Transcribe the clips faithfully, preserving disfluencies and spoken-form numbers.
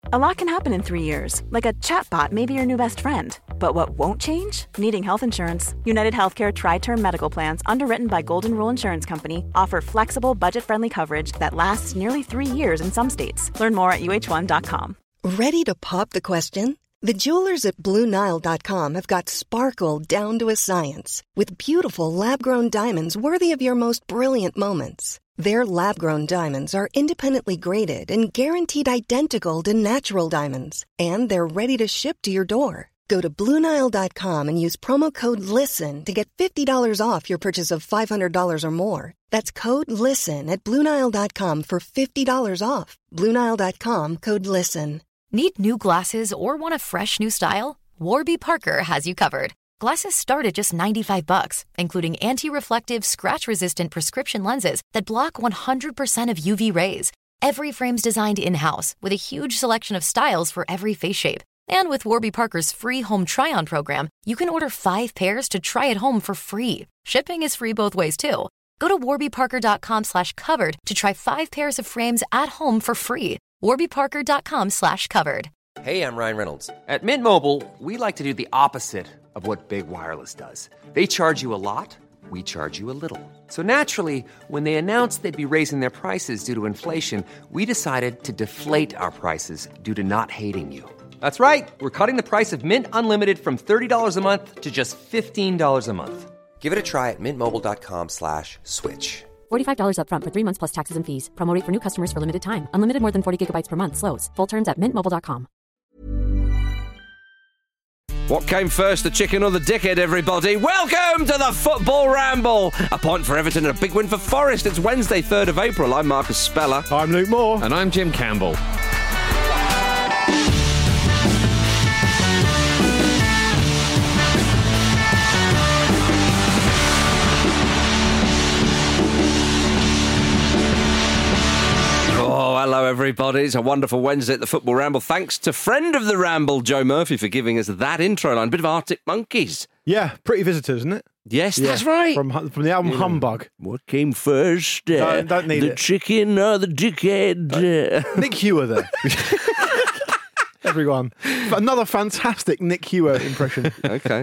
A lot can happen in three years, like a chatbot may be your new best friend. But what won't change? Needing health insurance. United Healthcare Tri-Term Medical Plans, underwritten by Golden Rule Insurance Company, offer flexible, budget-friendly coverage that lasts nearly three years in some states. Learn more at U H one dot com. Ready to pop the question? The jewelers at Blue Nile dot com have got sparkle down to a science with beautiful lab-grown diamonds worthy of your most brilliant moments. Their lab-grown diamonds are independently graded and guaranteed identical to natural diamonds, and they're ready to ship to your door. Go to Blue Nile dot com and use promo code LISTEN to get fifty dollars off your purchase of five hundred dollars or more. That's code LISTEN at Blue Nile dot com for fifty dollars off. Blue Nile dot com, code LISTEN. Need new glasses or want a fresh new style? Warby Parker has you covered. Glasses start at just ninety-five bucks, including anti-reflective, scratch-resistant prescription lenses that block one hundred percent of U V rays. Every frame's designed in-house with a huge selection of styles for every face shape. And with Warby Parker's free home try-on program, you can order five pairs to try at home for free. Shipping is free both ways, too. Go to warby parker dot com slash covered to try five pairs of frames at home for free. warby parker dot com slash covered. Hey, I'm Ryan Reynolds. At Mint Mobile, we like to do the opposite of what Big Wireless does. They charge you a lot, we charge you a little. So naturally, when they announced they'd be raising their prices due to inflation, we decided to deflate our prices due to not hating you. That's right. We're cutting the price of Mint Unlimited from thirty dollars a month to just fifteen dollars a month. Give it a try at mintmobile.com slash switch. forty-five dollars up front for three months plus taxes and fees. Promo rate for new customers for limited time. Unlimited more than forty gigabytes per month. Slows full terms at mint mobile dot com. What came first, the chicken or the dickhead, everybody? Welcome to the Football Ramble. A point for Everton and a big win for Forest. It's Wednesday, third of April. I'm Marcus Speller. I'm Luke Moore. And I'm Jim Campbell. Oh, hello, everybody. It's a wonderful Wednesday at the Football Ramble. Thanks to friend of the Ramble, Joe Murphy, for giving us that intro line. Bit of Arctic Monkeys. Yeah, Pretty Visitors, isn't it? Yes, yeah. that's right. From from the album yeah. Humbug. What came first? Uh, don't, don't need the it. chicken or the dickhead? Uh, Nick Hewer there. Everyone. Another fantastic Nick Hewer impression. Okay.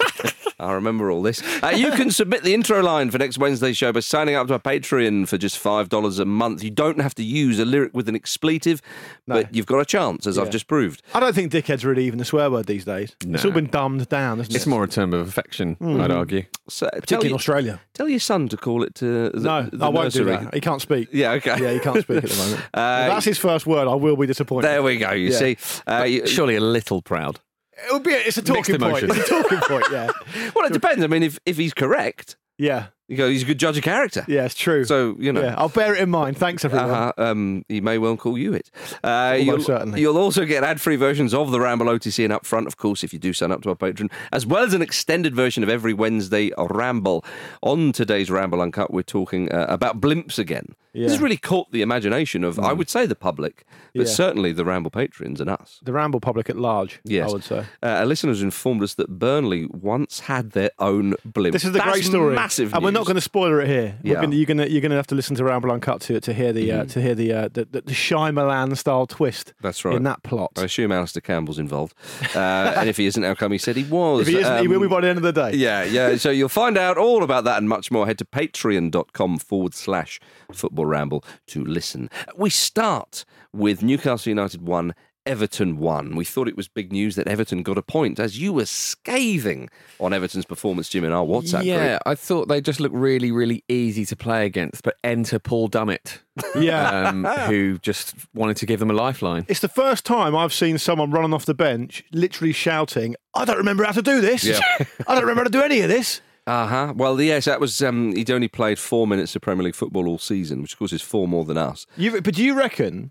I remember all this. Uh, you can submit the intro line for next Wednesday's show by signing up to our Patreon for just five dollars a month. You don't have to use a lyric with an expletive, no. but you've got a chance, as yeah. I've just proved. I don't think dickhead's really even a swear word these days. No. It's all been dumbed down, isn't it? It's more a term of affection, mm. I'd argue. So, Particularly in Australia. Tell your son to call it to the No, the I won't nursery. do that. He can't speak. Yeah, okay. Yeah, he can't speak at the moment. Uh, if that's his first word, I will be disappointed. There we go, you yeah. see. Uh, you, Surely a little proud. It would be. It's a talking point. It's a talking point. Yeah. Well, it depends. I mean, if if he's correct, yeah, you go. He's a good judge of character. Yeah, it's true. So you know, yeah, I'll bear it in mind. Thanks, everyone. Uh, um, he may well call you it. Uh, you'll, certainly. You'll also get ad-free versions of the Ramble O T C and up front, of course, if you do sign up to our Patreon, as well as an extended version of every Wednesday Ramble. On today's Ramble Uncut, we're talking uh, about blimps again. Yeah. This has really caught the imagination of, mm. I would say, the public, but yeah. certainly the Ramble patrons and us. The Ramble public at large, yes. I would say. Uh, a listener has informed us that Burnley once had their own blimp. This is the That's great story. Massive and news. we're not going to spoiler it here. Yeah. We're gonna, you're going you're gonna have to listen to Ramble Uncut to to hear the mm. uh, to hear the, uh, the the the Shyamalan style twist. That's right. In that plot. I assume Alistair Campbell's involved, uh, and if he isn't, how come he said he was? If he isn't, um, he will be by the end of the day. Yeah, yeah. So you'll find out all about that and much more. Head to patreon.com forward slash football ramble to listen. We start with Newcastle United one, Everton one. We thought it was big news that Everton got a point, as you were scathing on Everton's performance, Jim, in our WhatsApp yeah, group. I thought they just looked really, really easy to play against, but enter Paul Dummett, yeah, um, who just wanted to give them a lifeline. It's the first time I've seen someone running off the bench, literally shouting, "I don't remember how to do this. Yeah. I don't remember how to do any of this." Uh-huh. Well, yes, that was, um, he'd only played four minutes of Premier League football all season, which of course is four more than us. You, but do you reckon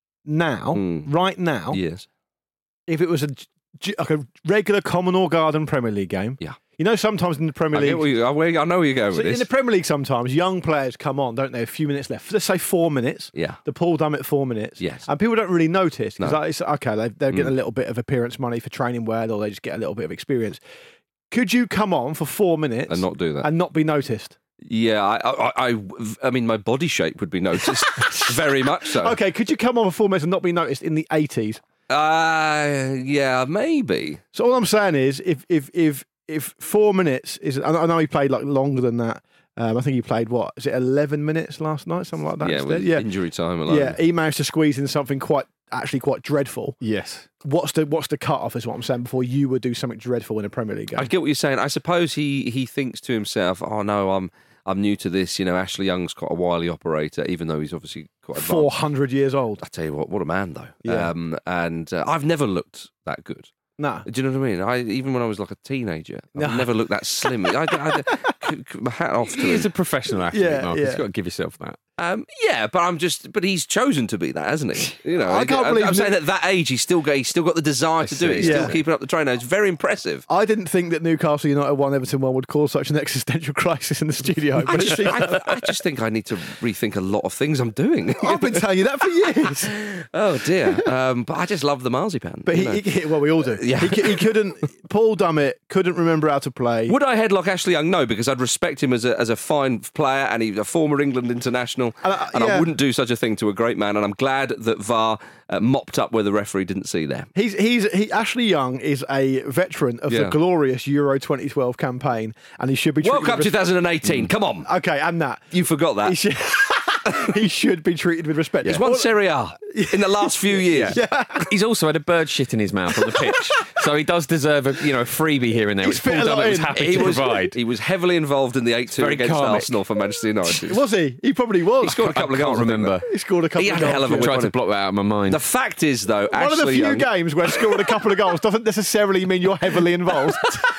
now, mm. right now, yes, if it was a, like a regular Commonweal Garden Premier League game, yeah. You know, sometimes in the Premier I League... You, I know where you're going so with this. In the Premier League, sometimes young players come on, don't they? A few minutes left. Let's say four minutes. Yeah. The Paul Dummett four minutes. Yes. And people don't really notice. Because no. it's okay, they, they're getting mm. a little bit of appearance money for training wear, or they just get a little bit of experience. Could you come on for four minutes... And not do that? And not be noticed? Yeah, I, I, I, I mean, my body shape would be noticed very much so. Okay, could you come on for four minutes and not be noticed in the eighties? Uh, yeah, maybe. So all I'm saying is, if if if if four minutes is, I know he played like longer than that. Um, I think he played what is it, eleven minutes last night, something like that. Yeah, instead? with yeah, injury time alone. Yeah, he managed to squeeze in something quite, actually quite dreadful. Yes. What's the what's the cut off? Is what I'm saying before you would do something dreadful in a Premier League game. I get what you're saying. I suppose he he thinks to himself, "Oh no, I'm I'm new to this." You know, Ashley Young's quite a wily operator, even though he's obviously quite advanced. Four hundred years old. I tell you what, what a man though. Yeah. Um, and uh, I've never looked that good. Nah. Do you know what I mean? I even when I was like a teenager, I've No. never looked that slim. I, I, I, my hat off to He is him. a professional athlete, Yeah, Mark. yeah. You've got to give yourself that. Um, yeah, but I'm just, but he's chosen to be that, hasn't he? You know, I can't believe I'm that- saying at that age, he's still got, he's still got the desire to do it. He's Yeah. still keeping up the train. It's very impressive. I didn't think that Newcastle United one, Everton one would cause such an existential crisis in the studio. I But it just, seems I, I just think I need to rethink a lot of things I'm doing. I've been telling you that for years. Oh dear. Um, but I just love the marzipan. But you he, know. he, well, we all do. Yeah. He, c- he couldn't. Paul Dummett couldn't remember how to play. Would I headlock Ashley Young? No, because I'd respect him as a as a fine player and he's a former England international, And, uh, and I yeah. wouldn't do such a thing to a great man. And I'm glad that V A R uh, mopped up where the referee didn't see there. He's he's he. Ashley Young is a veteran of Yeah. the glorious Euro twenty twelve campaign, and he should be treated World Cup with res- twenty eighteen. Come on, Okay, and that you forgot that. he should he should be treated with respect. He's won Serie A in the last few years. He's also had a bird shit in his mouth on the pitch, so he does deserve a you know a freebie here and there, He's which Paul fit a lot Dummett was in. happy He to was, provide. he was heavily involved in the eight two Very against comic. Arsenal for Manchester United. Was he? He probably was. He scored a couple I of can't goals. I think, remember. He scored a couple He of had a goals. hell of a yeah. I tried What to a- block that out of my mind. The fact is, though, One Ashley of the few Young, games where scoring a couple of goals doesn't necessarily mean you're heavily involved.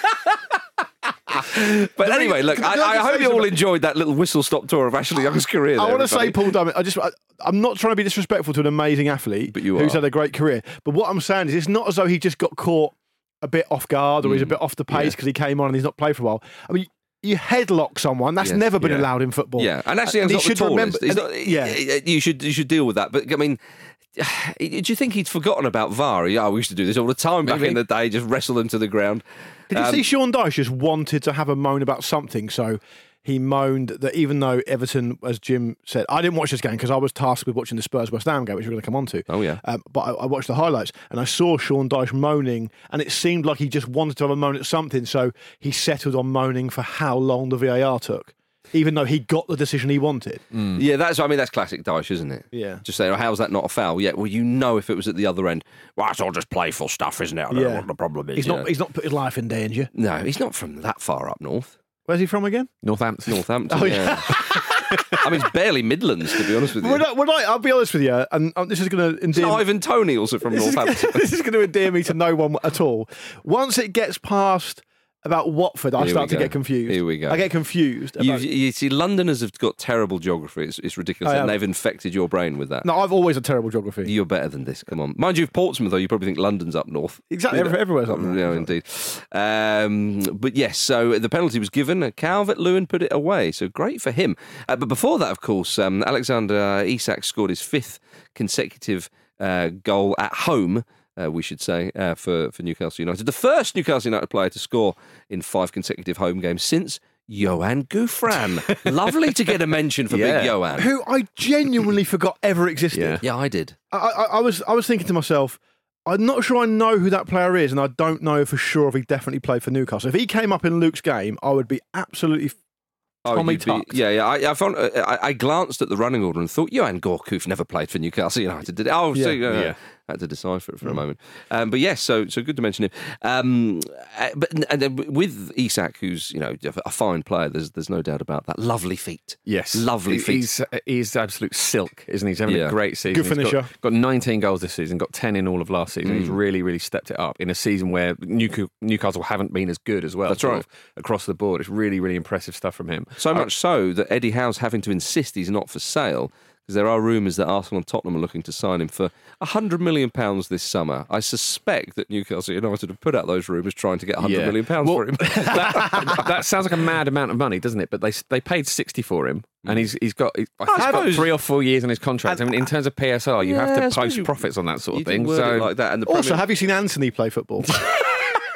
But The anyway, re- look, can I I, I just hope say you all something? enjoyed that little whistle-stop tour of Ashley Young's career. I there, want to say, everybody. Paul Dummett. I just, I, I'm not trying to be disrespectful to an amazing athlete But you who's are. had a great career. But what I'm saying is, it's not as though he just got caught a bit off guard or he's a bit off the pace Mm. yeah. because he came on and he's not played for a while. I mean, you headlock someone. That's Yes, never been yeah. allowed in football. Yeah, and Ashley And Young's he not the should tallest. remember- He's and- not, yeah. you should you should deal with that. But I mean, do you think he'd forgotten about V A R? Yeah, we used to do this all the time back Maybe. in the day, just wrestle them to the ground. Did you Um, see Sean Dyche just wanted to have a moan about something? So he moaned that even though Everton, as Jim said, I didn't watch this game because I was tasked with watching the Spurs West Ham game, which we're going to come on to. Oh, yeah. Um, but I, I watched the highlights and I saw Sean Dyche moaning, and it seemed like he just wanted to have a moan at something. So he settled on moaning for how long the V A R took, even though he got the decision he wanted. Yeah, that's I mean that's classic Dyche, isn't it? Yeah. Just saying, oh, how's that not a foul? Yeah, well, you know, if it was at the other end, well, it's all just playful stuff, isn't it? I don't know Yeah. what the problem is. He's you not. know. He's not put his life in danger. No, he's not from that far up north. Where's he from again? Northampton. Northampton. Oh, yeah. I mean, it's barely Midlands, to be honest with you. Would I, would I, I'll be honest with you, and um, this is going to It's endear. Ivan Toney also from This is, Northampton. this is going to endear me to no one at all. Once it gets past about Watford, I Here we start to go. get confused. Here we go. I get confused. You, About, you see, Londoners have got terrible geography. It's, it's ridiculous. I And have. they've infected your brain with that. no, I've always had terrible geography. You're better than this. Come on. Mind you, Portsmouth, though, you probably think London's up north. Exactly, You know. every- everywhere's up north. Yeah, indeed. Um, but yes, so the penalty was given. Calvert-Lewin put it away. So great for him. Uh, but before that, of course, um, Alexander Isak scored his fifth consecutive uh, goal at home. Uh, we should say, uh, for, for Newcastle United. The first Newcastle United player to score in five consecutive home games since Johan Gouffran. Lovely to get a mention for Yeah. big Johan. Who I genuinely forgot ever existed. Yeah. Yeah, I did. I, I, I was I was thinking to myself, I'm not sure I know who that player is, and I don't know for sure if he definitely played for Newcastle. If he came up in Luke's game, I would be absolutely. Tommy you'd be- Tucked. yeah, yeah. I, I, found, I, I glanced at the running order and thought, Johan Gorkoof never played for Newcastle United, did he? Oh, so, Yeah. uh, Yeah. I had to decipher it for a moment. Um, but yes, so so good to mention him. Um, uh, but and then with Isak, who's you know a fine player, there's there's no doubt about that. Lovely feet. Yes, Lovely feet. He's he's absolute silk, isn't he? He's having Yeah. a great season. Good He's got- finisher. Got, nineteen goals this season. Got ten in all of last season. Mm. He's really, really stepped it up in a season where Newcastle, Newcastle haven't been as good as well. That's sort right. of across the board. It's really, really impressive stuff from him. So Uh, much so that Eddie Howe's having to insist he's not for sale. Because there are rumours that Arsenal and Tottenham are looking to sign him for one hundred million pounds this summer. I suspect that Newcastle United have put out those rumours trying to get one hundred Yeah. million pounds Well, for him. that, that sounds like a mad amount of money, doesn't it? But they they paid sixty for him, and he's he's got he's, I think he's got suppose- three or four years on his contract. I mean, in terms of P S R, you Yeah, I have to suppose post you- profits on that sort You of can thing. word So it like that. And the Also, Premier- have you seen Anthony play football?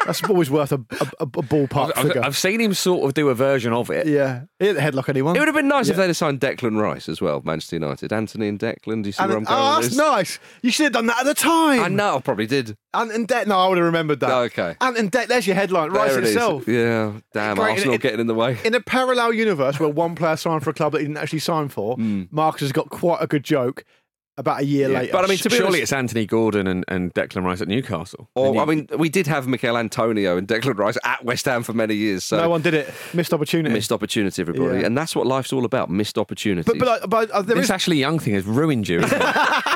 That's always worth a, a, a ballpark I've, figure. I've, I've seen him sort of do a version of it. yeah, he didn't headlock anyone. It would have been nice if Yeah. they'd have signed Declan Rice as well, Manchester United. Anthony and Declan, do you see And- where I'm going oh, with that's this? nice. You should have done that at the time. I know, I probably did. Ant and Deck. No, I would have remembered that. Oh, okay. Ant and Deck. There's your headline. Rice There it is. itself. Yeah, damn, Great, Arsenal it- getting in the way. In a parallel universe where one player signed for a club that he didn't actually sign for, Marcus has got quite a good joke about a year Yeah. later. But I mean, to be Surely honest- it's Anthony Gordon and, and Declan Rice at Newcastle. Or, And you- I mean, we did have Mikel Antonio and Declan Rice at West Ham for many years, so no one did it. Missed opportunity. missed opportunity, everybody. Yeah. And that's what life's all about, missed opportunities. But, but, but uh, there this is Ashley Young thing has ruined you. Isn't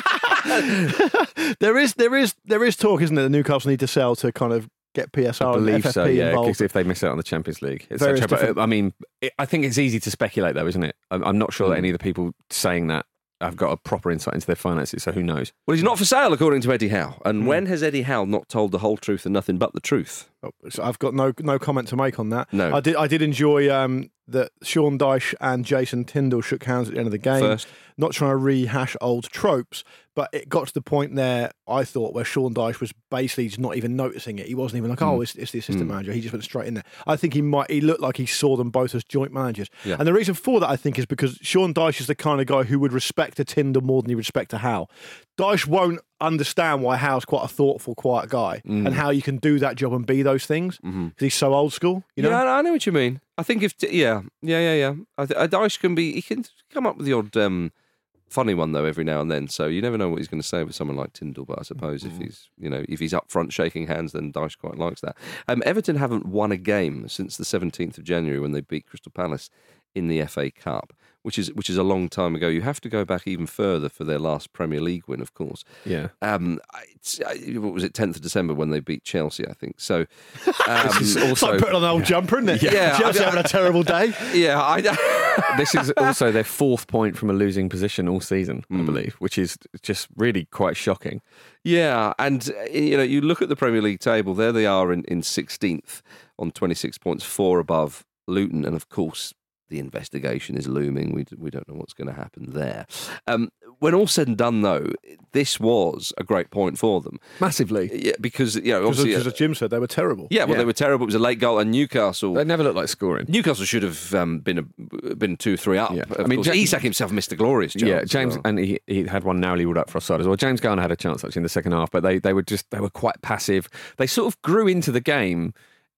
it? there is there is there is talk, isn't it? That Newcastle need to sell to kind of get P S R I and believe F F P so, yeah, involved. because if they miss out on the Champions League, et Various cetera. But, different- uh, I mean, it, I think it's easy to speculate, though, isn't it? I'm, I'm not sure that any of the people saying that have got a proper insight into their finances, so who knows? Well, he's not for sale, according to Eddie Howe. Hmm. And when has Eddie Howe not told the whole truth and nothing but the truth? Oh, so I've got no no comment to make on that. No. I did I did enjoy um, that Sean Dyche and Jason Tyndall shook hands at the end of the game. First. Not trying to rehash old tropes, but it got to the point there, I thought, where Sean Dyche was basically just not even noticing it. He wasn't even like, oh, it's, it's the assistant manager. He just went straight in there. I think he might. He looked like he saw them both as joint managers. Yeah. And the reason for that, I think, is because Sean Dyche is the kind of guy who would respect a Tyndall more than he would respect a Howe. Dyche won't understand why Howe's quite a thoughtful, quiet guy and how you can do that job and be those things because he's so old school. You know? Yeah, I I know what you mean. I think if, yeah, yeah, yeah, yeah. I th- uh, Dyche can be, he can come up with the odd um, funny one, though, every now and then. So you never know what he's going to say with someone like Tyndall. But I suppose if he's, you know, if he's up front shaking hands, then Dyche quite likes that. Um, Everton haven't won a game since the seventeenth of January when they beat Crystal Palace in the F A Cup, which is which is a long time ago. You have to go back even further for their last Premier League win, of course. Yeah. Um, it's, uh, what was it, tenth of December when they beat Chelsea, I think. So um, This is It's also like putting on an old jumper, isn't it? Yeah. Chelsea having a terrible day. yeah, I, this is also their fourth point from a losing position all season, I believe, which is just really quite shocking. yeah, and uh, you know, you look at the Premier League table. There they are in, in sixteenth on twenty-six points, four above Luton, and of course, the investigation is looming. We we don't know what's going to happen there. Um, when all said and done, though, this was a great point for them. Massively. Yeah, because you know, Because obviously, as Jim said, they were terrible. yeah, well, Yeah. they were terrible. It was a late goal, and Newcastle. They never looked like scoring. Newcastle should have um, been a, been two three up. Yeah. Of I mean, course. Ja- Isak himself missed a glorious chance. Yeah, as James, well. and he, he had one narrowly ruled out for offside as well. James Garner had a chance actually in the second half, but they, they were just they were quite passive. They sort of grew into the game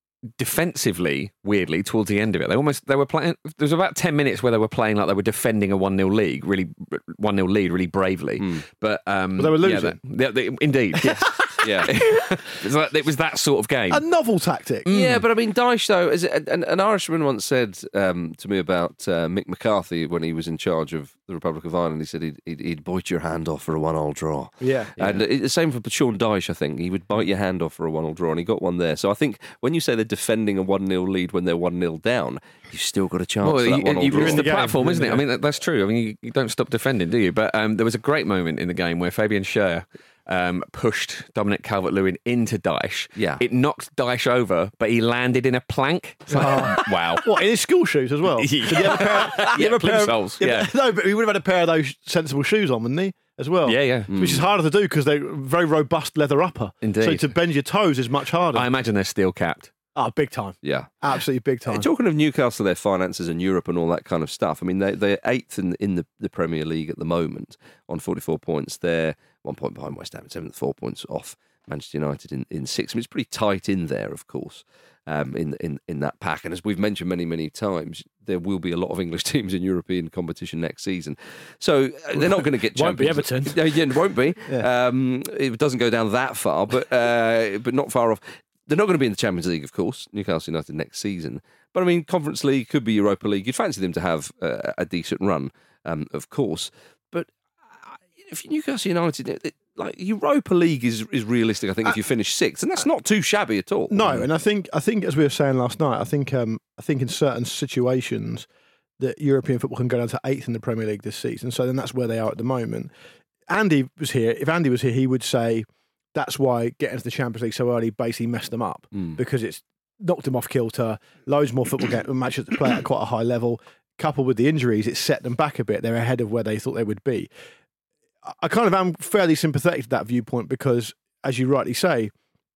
defensively, weirdly, towards the end of it. They almost they were playing. There was about ten minutes where they were playing like they were defending a one nil league, really one nil lead, really bravely. But um, But they were yeah, losing. they- they- indeed, yes. yeah. it, was like, it was that sort of game. A novel tactic. Yeah, but I mean, Dyche, though, as an, an Irishman once said um, to me about uh, Mick McCarthy when he was in charge of the Republic of Ireland, he said he'd, he'd, he'd bite your hand off for a one-all draw. Yeah. And it- the same for Sean Dyche, I think. He would bite your hand off for a one-all draw, and he got one there. So I think when you say they're defending a one nil lead when they're one nil down, you've still got a chance Well, for that you, one-all you've draw. reached the the game. platform, You're in isn't the it? I mean, that, that's true. I mean, you, you don't stop defending, do you? But um, there was a great moment in the game where Fabian Schär um, pushed Dominic Calvert-Lewin into Dyche. Yeah. It knocked Dyche over, but he landed in a plank. It's like, wow. What, in his school shoes as well? Yeah. Did he have a pair, did he Yeah, have a pair of- plimsolls, yeah, yeah. but- No, but he would have had a pair of those sensible shoes on, wouldn't he? As well. Yeah, yeah. Which is harder to do because they're very robust leather upper. Indeed. So to bend your toes is much harder. I imagine they're steel capped. Oh, big time. Yeah. Absolutely big time. Talking of Newcastle, their finances and Europe and all that kind of stuff. I mean, they, they're eighth in, in the, the Premier League at the moment on forty-four points. They're one point behind West Ham, seventh, four points off Manchester United in, in six. I mean, it's pretty tight in there, of course, um, in, in, in that pack. And as we've mentioned many, many times, there will be a lot of English teams in European competition next season. So uh, they're not going to get Won't be Champions Everton. Yeah, yeah, it won't be. Yeah. Um, it doesn't go down that far, but uh, but not far off. They're not going to be in the Champions League, of course, Newcastle United next season. But I mean, Conference League could be Europa League. You'd fancy them to have uh, a decent run, um, of course. But uh, if Newcastle United, it, it, like Europa League is is realistic, I think, if you finish sixth, and that's not too shabby at all. No, and I think I think as we were saying last night, I think um, I think in certain situations that European football can go down to eighth in the Premier League this season. So then that's where they are at the moment. Andy was here. If Andy was here, he would say that's why getting to the Champions League so early basically messed them up because it's knocked them off kilter. Loads more football game, matches to play at quite a high level. Coupled with the injuries, it set them back a bit. They're ahead of where they thought they would be. I kind of am fairly sympathetic to that viewpoint because, as you rightly say,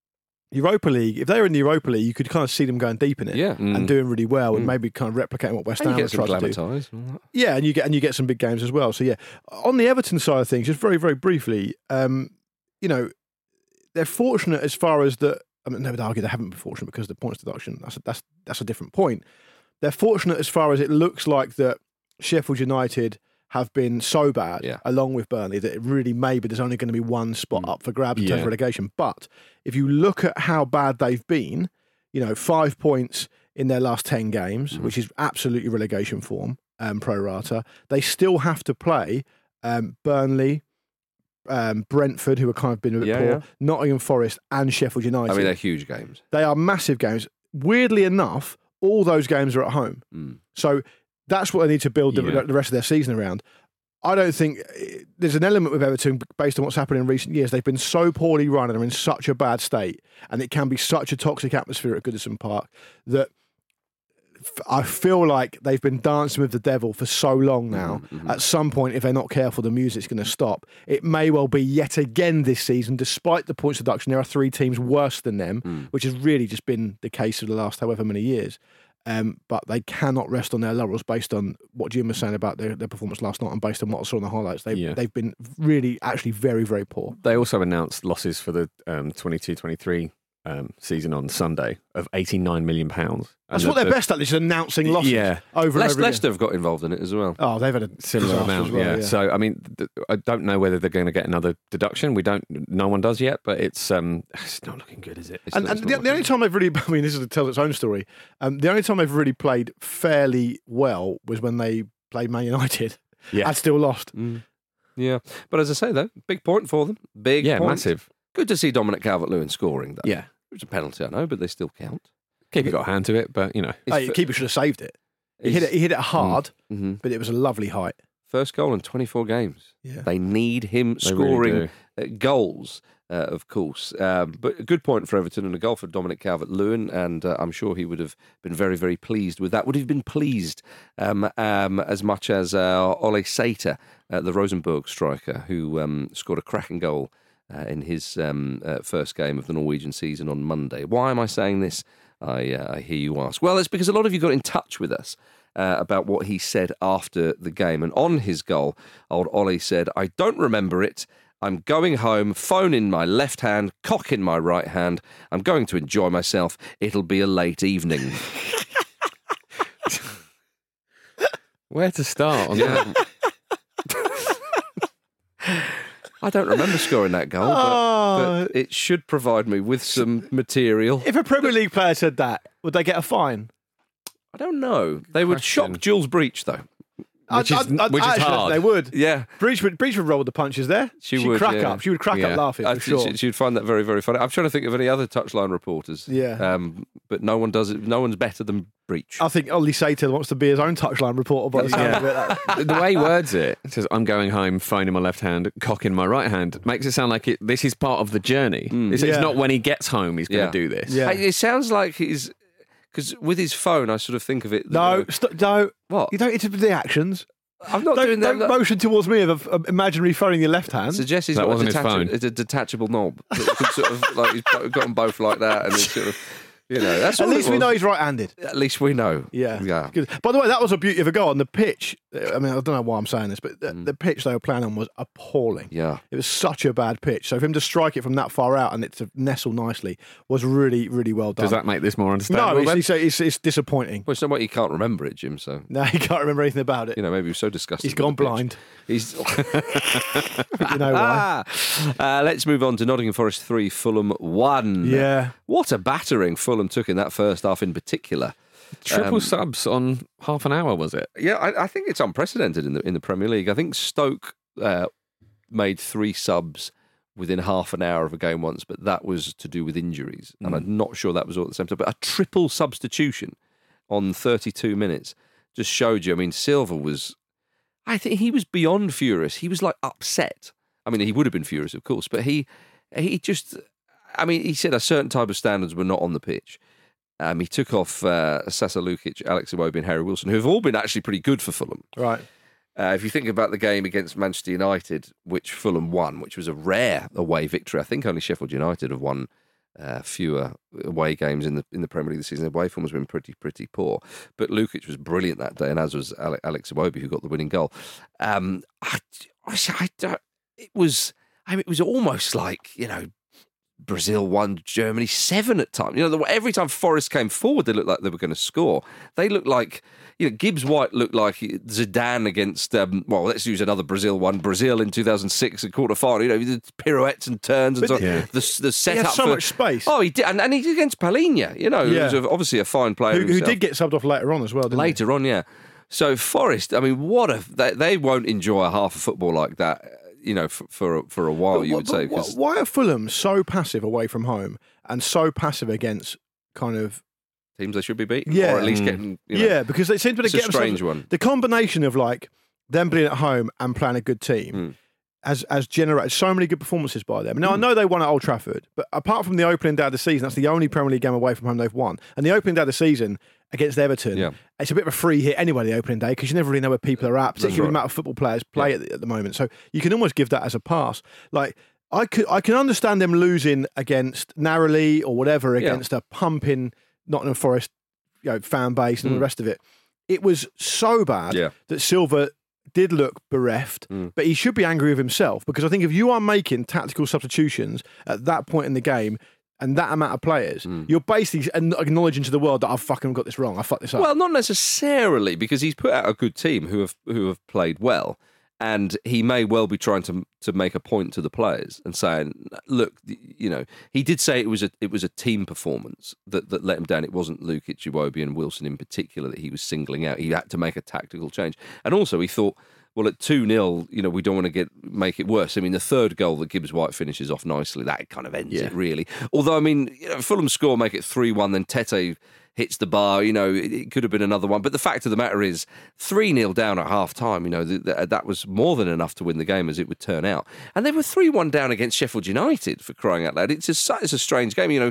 Europa League, if they were in the Europa League, you could kind of see them going deep in it Yeah. and Mm. doing really well and Mm. maybe kind of replicating what West And Ham you have get some tried to do. glamour ties and all that. Yeah, and you get and you get some big games as well. So yeah, on the Everton side of things, just very very briefly, um, you know, they're fortunate as far as that. I mean, they would argue they haven't been fortunate because of the points deduction. That's a, that's that's a different point. They're fortunate as far as it looks like that Sheffield United have been so bad, Yeah. along with Burnley, that it really maybe there's only going to be one spot Mm. up for grabs in terms Yeah. of relegation. But if you look at how bad they've been, you know, five points in their last ten games, Mm. which is absolutely relegation form, um, pro rata, they still have to play um, Burnley, um, Brentford, who have kind of been a bit Yeah, poor, yeah. Nottingham Forest, and Sheffield United. I mean, they're huge games. They are massive games. Weirdly enough, all those games are at home. Mm. So that's what they need to build the, Yeah. the rest of their season around. I don't think there's an element with Everton based on what's happened in recent years. They've been so poorly run and are in such a bad state, and it can be such a toxic atmosphere at Goodison Park that f- I feel like they've been dancing with the devil for so long now. Mhm, mhm. At some point, if they're not careful, the music's going to stop. It may well be yet again this season, despite the points deduction, there are three teams worse than them, Mm. which has really just been the case for the last however many years. Um, but they cannot rest on their laurels based on what Jim was saying about their, their performance last night and based on what I saw in the highlights. They've, Yeah. they've been really, actually very, very poor. They also announced losses for the um, twenty-two twenty-three um, season on Sunday of eighty-nine million pounds. That's what they're best at, is announcing losses Yeah. over and Le- over Leicester have got involved in it as well. again. Oh, they've had a Similar disaster amount, as well, yeah. So, I mean, th- I don't know whether they're going to get another deduction. We don't. No one does yet, but it's um, it's not looking good, is it? It's And, not- and it's the, not the only looking- time they've really, I mean, this is to tell its own story. Um, the only time they've really played fairly well was when they played Man United Yeah. and still lost. Mm. Yeah, but as I say though, big point for them. Big Yeah, point. massive. Good to see Dominic Calvert-Lewin scoring though. Yeah. It's a penalty, I know, but they still count. Keeper got a hand to it, but you know. Hey, the keeper should have saved it. He hit it. He hit it hard, hmm but it was a lovely height. First goal in twenty-four games. Yeah. They need him They really scoring uh, goals, uh, of course. Um, but a good point for Everton and a goal for Dominic Calvert-Lewin, and uh, I'm sure he would have been very, very pleased with that. Would have been pleased um, um, as much as uh, Ole Sater, uh, the Rosenborg striker, who um, scored a cracking goal uh, in his um, uh, first game of the Norwegian season on Monday. Why am I saying this? I, uh, I hear you ask. Well, it's because a lot of you got in touch with us uh, about what he said after the game. And on his goal, old Ollie said, "I don't remember it. I'm going home, phone in my left hand, cock in my right hand. I'm going to enjoy myself. It'll be a late evening." Where to start on that? I don't remember scoring that goal, but, Oh. but it should provide me with some material. If a Premier League player said that, would they get a fine? I don't know. They would question. shock Jules Breach, though. Which is- which is actually, hard. They would. Yeah. Breach would, Breach would roll the punches there. She She'd would, crack yeah. up. She would crack Yeah. up laughing I for think sure. she- she'd find that very, very funny. I'm trying to think of any other touchline reporters. Yeah. Um, but no one does it. No one's better than Breach. I think Ollie Sater wants to be his own touchline reporter by the sound of it. The way he words it, it says, "I'm going home, phone in my left hand, cock in my right hand," makes it sound like it, this is part of the journey. It's, it's Yeah. not when he gets home he's going Yeah. to do this. Yeah. It sounds like he's because with his phone, I sort of think of it. No, you know, st- no. what? You don't interpret the actions. I'm not Don't, doing that. don't motion towards me of an imaginary phone in your left hand. Suggest he's That got a, wasn't his detach- phone. it's a detachable knob. That could sort of like he's got them both like that, and it's sort of, you know, that's At all it least we was. know he's right-handed. At least we know. Yeah. yeah. Good. By the way, that was a beauty of a goal. On the pitch, I mean, I don't know why I'm saying this, but the, Mm. the pitch they were playing on was appalling. Yeah. It was such a bad pitch. So for him to strike it from that far out and it to nestle nicely was really, really well done. Does that make this more understandable? no, it's, then? it's, it's, it's disappointing. Well, it's not like you can't remember it, Jim. So No, he can't remember anything about it. you know, maybe he was so disgusted. He's with gone the pitch. blind. He's. You know why? Ah, uh, let's move on to Nottingham Forest three, Fulham one. Yeah. What a battering Fulham took in that first half in particular. Triple Um, subs on half an hour, was it? Yeah, I, I think it's unprecedented in the in the Premier League. I think Stoke uh, made three subs within half an hour of a game once, but that was to do with injuries, and I'm not sure that was all at the same time. But a triple substitution on thirty-two minutes just showed you. I mean, Silva was, I think he was beyond furious. He was like upset. I mean, he would have been furious, of course, but he he just, I mean, he said a certain type of standards were not on the pitch. Um, he took off uh, Sasa Lukic, Alex Iwobi and Harry Wilson, who have all been actually pretty good for Fulham. Right. Uh, if you think about the game against Manchester United, which Fulham won, which was a rare away victory, I think only Sheffield United have won uh, fewer away games in the in the Premier League this season. The away form has been pretty pretty poor. But Lukic was brilliant that day, and as was Ale- Alex Iwobi, who got the winning goal. Um, I, I, I, it was I mean, it was almost like, you know, Brazil won, Germany seven at times. You know, every time Forest came forward, they looked like they were going to score. They looked like, you know, Gibbs White looked like Zidane against, um, well, let's use another Brazil one. Brazil in two thousand six, a quarter final. You know, the pirouettes and turns and But so on. yeah. The, the setup. He had so for, much space. Oh, he did, and, and he did against Palhinha. You know, Yeah. who was obviously a fine player. Who, who himself. did get subbed off later on as well, didn't Later on, yeah. So Forest, I mean, what a they, they won't enjoy a half of football like that. You know, for for, for a while, But you wh- would say. but 'cause- wh- why are Fulham so passive away from home and so passive against kind of teams they should be beating, Yeah. or at least Mm. getting. You know, yeah? Because they seem to be it's a getting strange one. The combination of like them being at home and playing a good team Mm. has has generated so many good performances by them. Now I know they won at Old Trafford, but apart from the opening day of the season, that's the only Premier League game away from home they've won. And the opening day of the season against Everton, Yeah. it's a bit of a free hit anyway. The opening day because you never really know where people are at, particularly right. the amount of football players play at, the, at the moment. So you can almost give that as a pass. Like I could, I can understand them losing against Narrowly or whatever against a pumping Nottingham Forest, you know, fan base and all the rest of it. It was so bad Yeah. that Silva did look bereft, Mm. but he should be angry with himself because I think if you are making tactical substitutions at that point in the game and that amount of players, Mm. you're basically an- acknowledging to the world that I've fucking got this wrong. I fucked this up. Well, not necessarily, because he's put out a good team who have who have played well, and he may well be trying to to make a point to the players and saying, "Look, you know," he did say it was a it was a team performance that, that let him down. It wasn't Lukic, Iwobi, and Wilson in particular that he was singling out. He had to make a tactical change, and also he thought, well, at two nil, you know, we don't want to get make it worse. I mean, the third goal that Gibbs White finishes off nicely, that kind of ends Yeah. it, really. Although, I mean, you know, Fulham score, make it three one, then Tete hits the bar, you know, it, it could have been another one. But the fact of the matter is, three nil down at half time, you know, th- th- that was more than enough to win the game as it would turn out. And they were three one down against Sheffield United, for crying out loud. It's a, it's a strange game, you know,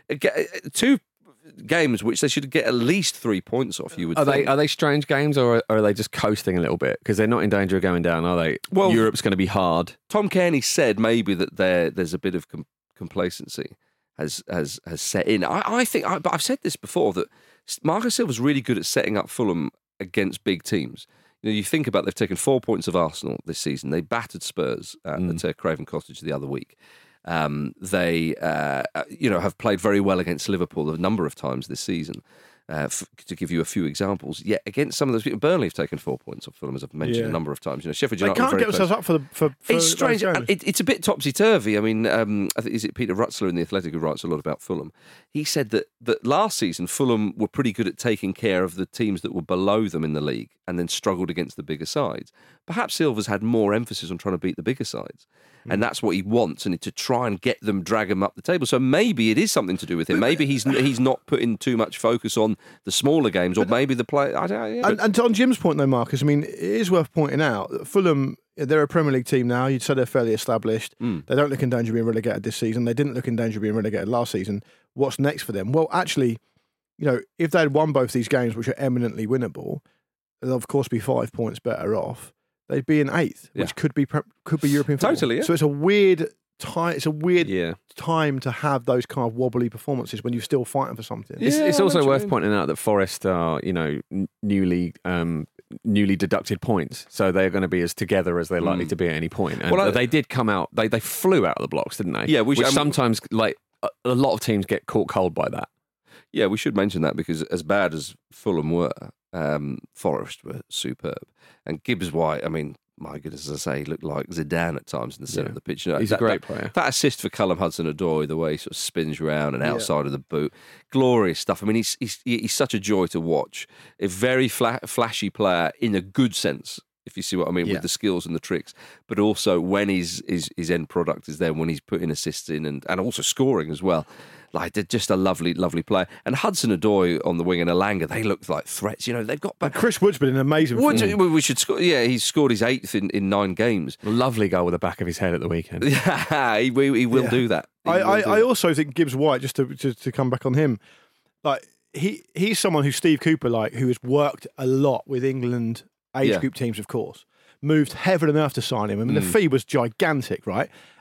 Aga- two games which they should get at least three points off, you would Are think. they are they strange games or are they just coasting a little bit? Because they're not in danger of going down, are they? Well- Europe's going to be hard. Tom Kearney said maybe that there there's a bit of com- complacency has has has set in. I, I think, I, but I've said this before, that Marco Silva's really good at setting up Fulham against big teams. You know, you think about they've taken four points of Arsenal this season. They battered Spurs at, Mm. at uh, Craven Cottage the other week. Um, they, uh, you know, have played very well against Liverpool a number of times this season. Uh, f- to give you a few examples, yet against some of those people, Burnley have taken four points off Fulham, as I've mentioned Yeah. a number of times. You know, Sheffield they United were can't very get close. themselves up for the for, for It's strange. those games. It, it's a bit topsy turvy. I mean, um, I think is it Peter Rutzler in the Athletic who writes a lot about Fulham. He said that that last season Fulham were pretty good at taking care of the teams that were below them in the league, and then struggled against the bigger sides. Perhaps Silva's had more emphasis on trying to beat the bigger sides, and that's what he wants, and to try and get them, drag them up the table. So maybe it is something to do with him. Maybe he's he's not putting too much focus on the smaller games, or maybe the play. I don't know. Yeah. And, and on Jim's point, though, Marcus, I mean, it is worth pointing out that Fulham, they're a Premier League team now. You'd say they're fairly established. Mm. They don't look in danger of being relegated this season. They didn't look in danger of being relegated last season. What's next for them? Well, actually, you know, if they had won both these games, which are eminently winnable, they'll of course be five points better off. They'd be in eighth, which Yeah. could be pre- could be European football. Totally, yeah. So it's a weird time. It's a weird Yeah. time to have those kind of wobbly performances when you're still fighting for something. It's, Yeah, it's I know also what you worth mean. pointing out that Forest are, you know, n- newly um, newly deducted points, so they're going to be as together as they're likely Mm. to be at any point. And Well, I- they did come out; they they flew out of the blocks, didn't they? Yeah, we should- which um, sometimes, like a, a lot of teams, get caught cold by that. Yeah, we should mention that, because as bad as Fulham were, um, Forest were superb. And Gibbs White, I mean, my goodness, as I say, he looked like Zidane at times in the centre Yeah. of the pitch. You know, He's that, a great that, player. That assist for Callum Hudson-Odoi, the way he sort of spins around and Yeah. outside of the boot, glorious stuff. I mean, he's he's, he's such a joy to watch. A very fla- flashy player in a good sense, if you see what I mean, Yeah. with the skills and the tricks, but also when his, his, his end product is there, when he's putting assists in and, and also scoring as well. Like, they're just a lovely, lovely player. And Hudson-Odoi on the wing and Alanga, they look like threats. You know, they've got... But Chris Wood's been an amazing Wood, form. we should score. Yeah, he's scored his eighth in, in nine games. Lovely goal with the back of his head at the weekend. Yeah, he, he, he will Yeah. do that. He I, will I, do I that. also think Gibbs White, just to, to to come back on him, like he he's someone who Steve Cooper, like, who has worked a lot with England age Yeah. group teams, of course, moved heaven and earth to sign him. I mean, Mm. the fee was gigantic, right?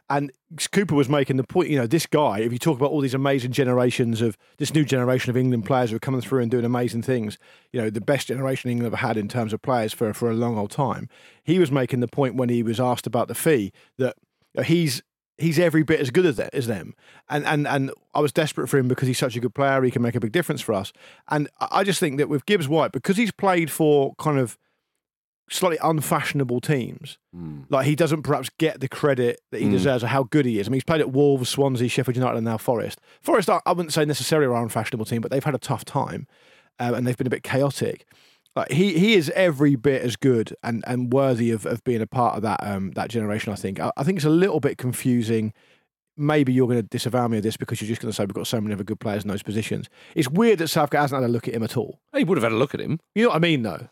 And Cooper was making the point, you know, this guy, if you talk about all these amazing generations of this new generation of England players who are coming through and doing amazing things, you know, the best generation England ever had in terms of players for, for a long old time. He was making the point when he was asked about the fee that he's he's every bit as good as, that, as them. And, and, and I was desperate for him because he's such a good player. He can make a big difference for us. And I just think that with Gibbs White, because he's played for kind of slightly unfashionable teams, mm. like he doesn't perhaps get the credit that he mm. deserves or how good he is. I mean, he's played at Wolves, Swansea, Sheffield United, and now Forest. Forest, I wouldn't say necessarily are an unfashionable team, but they've had a tough time um, and they've been a bit chaotic. Like he he is every bit as good and, and worthy of, of being a part of that um, that generation. I think. I, I think it's a little bit confusing. Maybe you're going to disavow me of this because you're just going to say we've got so many other good players in those positions. It's weird that Southgate hasn't had a look at him at all. He would have had a look at him. You know what I mean, though.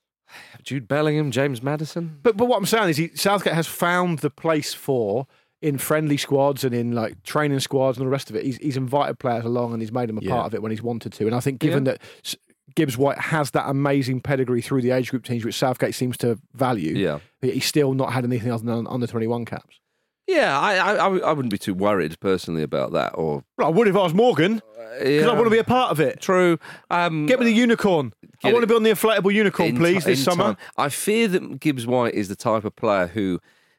Jude Bellingham, James Maddison. But but what I'm saying is, he, Southgate has found the place for in friendly squads and in like training squads and all the rest of it. He's he's invited players along and he's made them a yeah. part of it when he's wanted to. And I think given yeah. that Gibbs White has that amazing pedigree through the age group teams, which Southgate seems to value, yeah. he's still not had anything other than under twenty-one caps. Yeah, I, I I wouldn't be too worried personally about that. Or well, I would if I was Morgan, because uh, yeah. I want to be a part of it. True. Um, Get me the unicorn. I want to be on the inflatable unicorn, please, t- this summer. Time. I fear that Gibbs White is the type of player who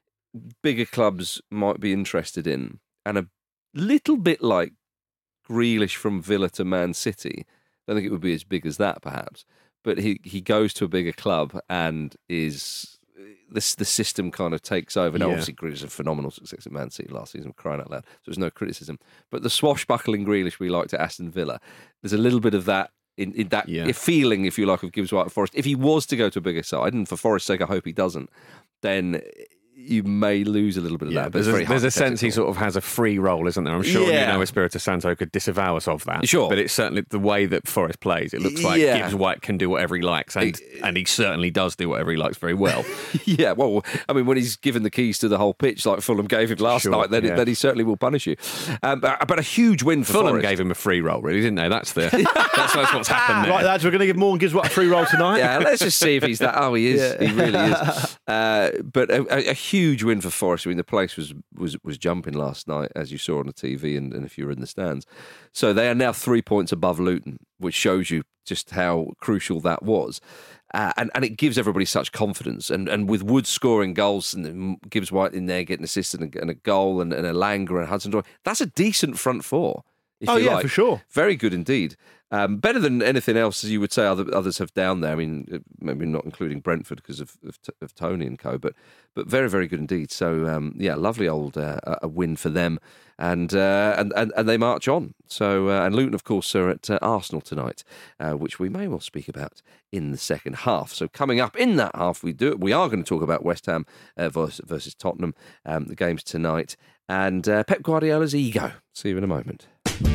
bigger clubs might be interested in, and a little bit like Grealish from Villa to Man City. I don't think it would be as big as that, perhaps. But he, he goes to a bigger club and is this the system kind of takes over. Now, yeah. obviously, Grealish is a phenomenal success at Man City last season, crying out loud. So there's no criticism. But the swashbuckling Grealish we liked at Aston Villa, there's a little bit of that in, in that yeah. feeling, if you like, of Gibbs White at Forest. If he was to go to a bigger side, and for Forest's sake, I hope he doesn't, then you may lose a little bit of yeah, that. But there's, a, there's a sense he sort of has a free role, isn't there? I'm sure yeah. Nuno Espirito Santo could disavow us of that. Sure. But it's certainly the way that Forest plays. It looks like yeah. Gibbs White can do whatever he likes, and, and he certainly does do whatever he likes very well. yeah, well, I mean, when he's given the keys to the whole pitch like Fulham gave him last sure, night, then, yeah. then he certainly will punish you. Um, but, but a huge win for Fulham Forest. Gave him a free roll, really, didn't they? That's the that's, that's what's happened there. Right, lads, we're going to give Morgan Gibbs White a free roll tonight. yeah, let's just see if he's that. Oh, he is. Yeah. He really is. Uh, but a, a huge win for Forest. I mean, the place was, was, was jumping last night, as you saw on the T V and, and if you were in the stands. So they are now three points above Luton, which shows you just how crucial that was. Uh, and, and it gives everybody such confidence. And and with Wood scoring goals and Gibbs White in there getting assisted and, and a goal and, and a Langer and Hudson-Odoi, that's a decent front four. If oh, you yeah, like. for sure. Very good indeed. Um, better than anything else, as you would say, other, others have down there. I mean, maybe not including Brentford because of, of, of Tony and co, but but very, very good indeed. So, um, yeah, lovely old uh, a win for them. And, uh, and and and they march on. So, uh, and Luton, of course, are at uh, Arsenal tonight, uh, which we may well speak about in the second half. So, coming up in that half, we do we are going to talk about West Ham uh, versus, versus Tottenham, um, the games tonight, and uh, Pep Guardiola's ego. See you in a moment.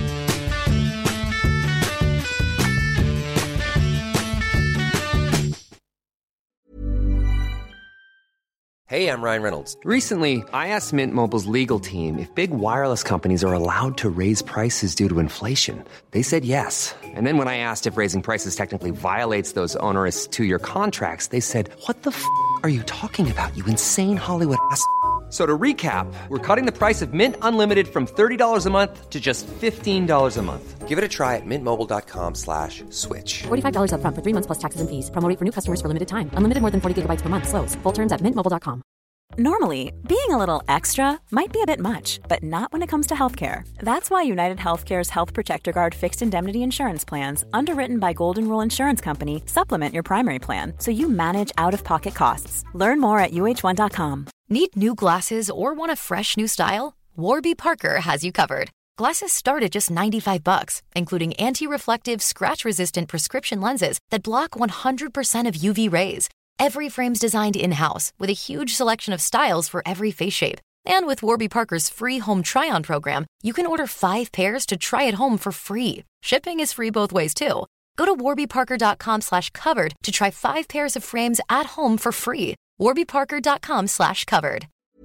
Hey, I'm Ryan Reynolds. Recently, I asked Mint Mobile's legal team if big wireless companies are allowed to raise prices due to inflation. They said yes. And then when I asked if raising prices technically violates those onerous two-year contracts, they said, what the f*** are you talking about, you insane Hollywood ass f- So to recap, we're cutting the price of Mint Unlimited from thirty dollars a month to just fifteen dollars a month. Give it a try at mintmobile.com slash switch. forty-five dollars up front for three months plus taxes and fees. Promo rate for new customers for limited time. Unlimited more than forty gigabytes per month. Slows full terms at mint mobile dot com. Normally, being a little extra might be a bit much, but not when it comes to healthcare. That's why United Healthcare's Health Protector Guard fixed indemnity insurance plans, underwritten by Golden Rule Insurance Company, supplement your primary plan so you manage out-of-pocket costs. Learn more at U H one dot com. Need new glasses or want a fresh new style? Warby Parker has you covered. Glasses start at just ninety-five bucks, including anti-reflective, scratch-resistant prescription lenses that block one hundred percent of U V rays. Every frame's designed in-house with a huge selection of styles for every face shape. And with Warby Parker's free home try-on program, you can order five pairs to try at home for free. Shipping is free both ways, too. Go to warbyparker.com slash covered to try five pairs of frames at home for free. warbyparker.com slash covered.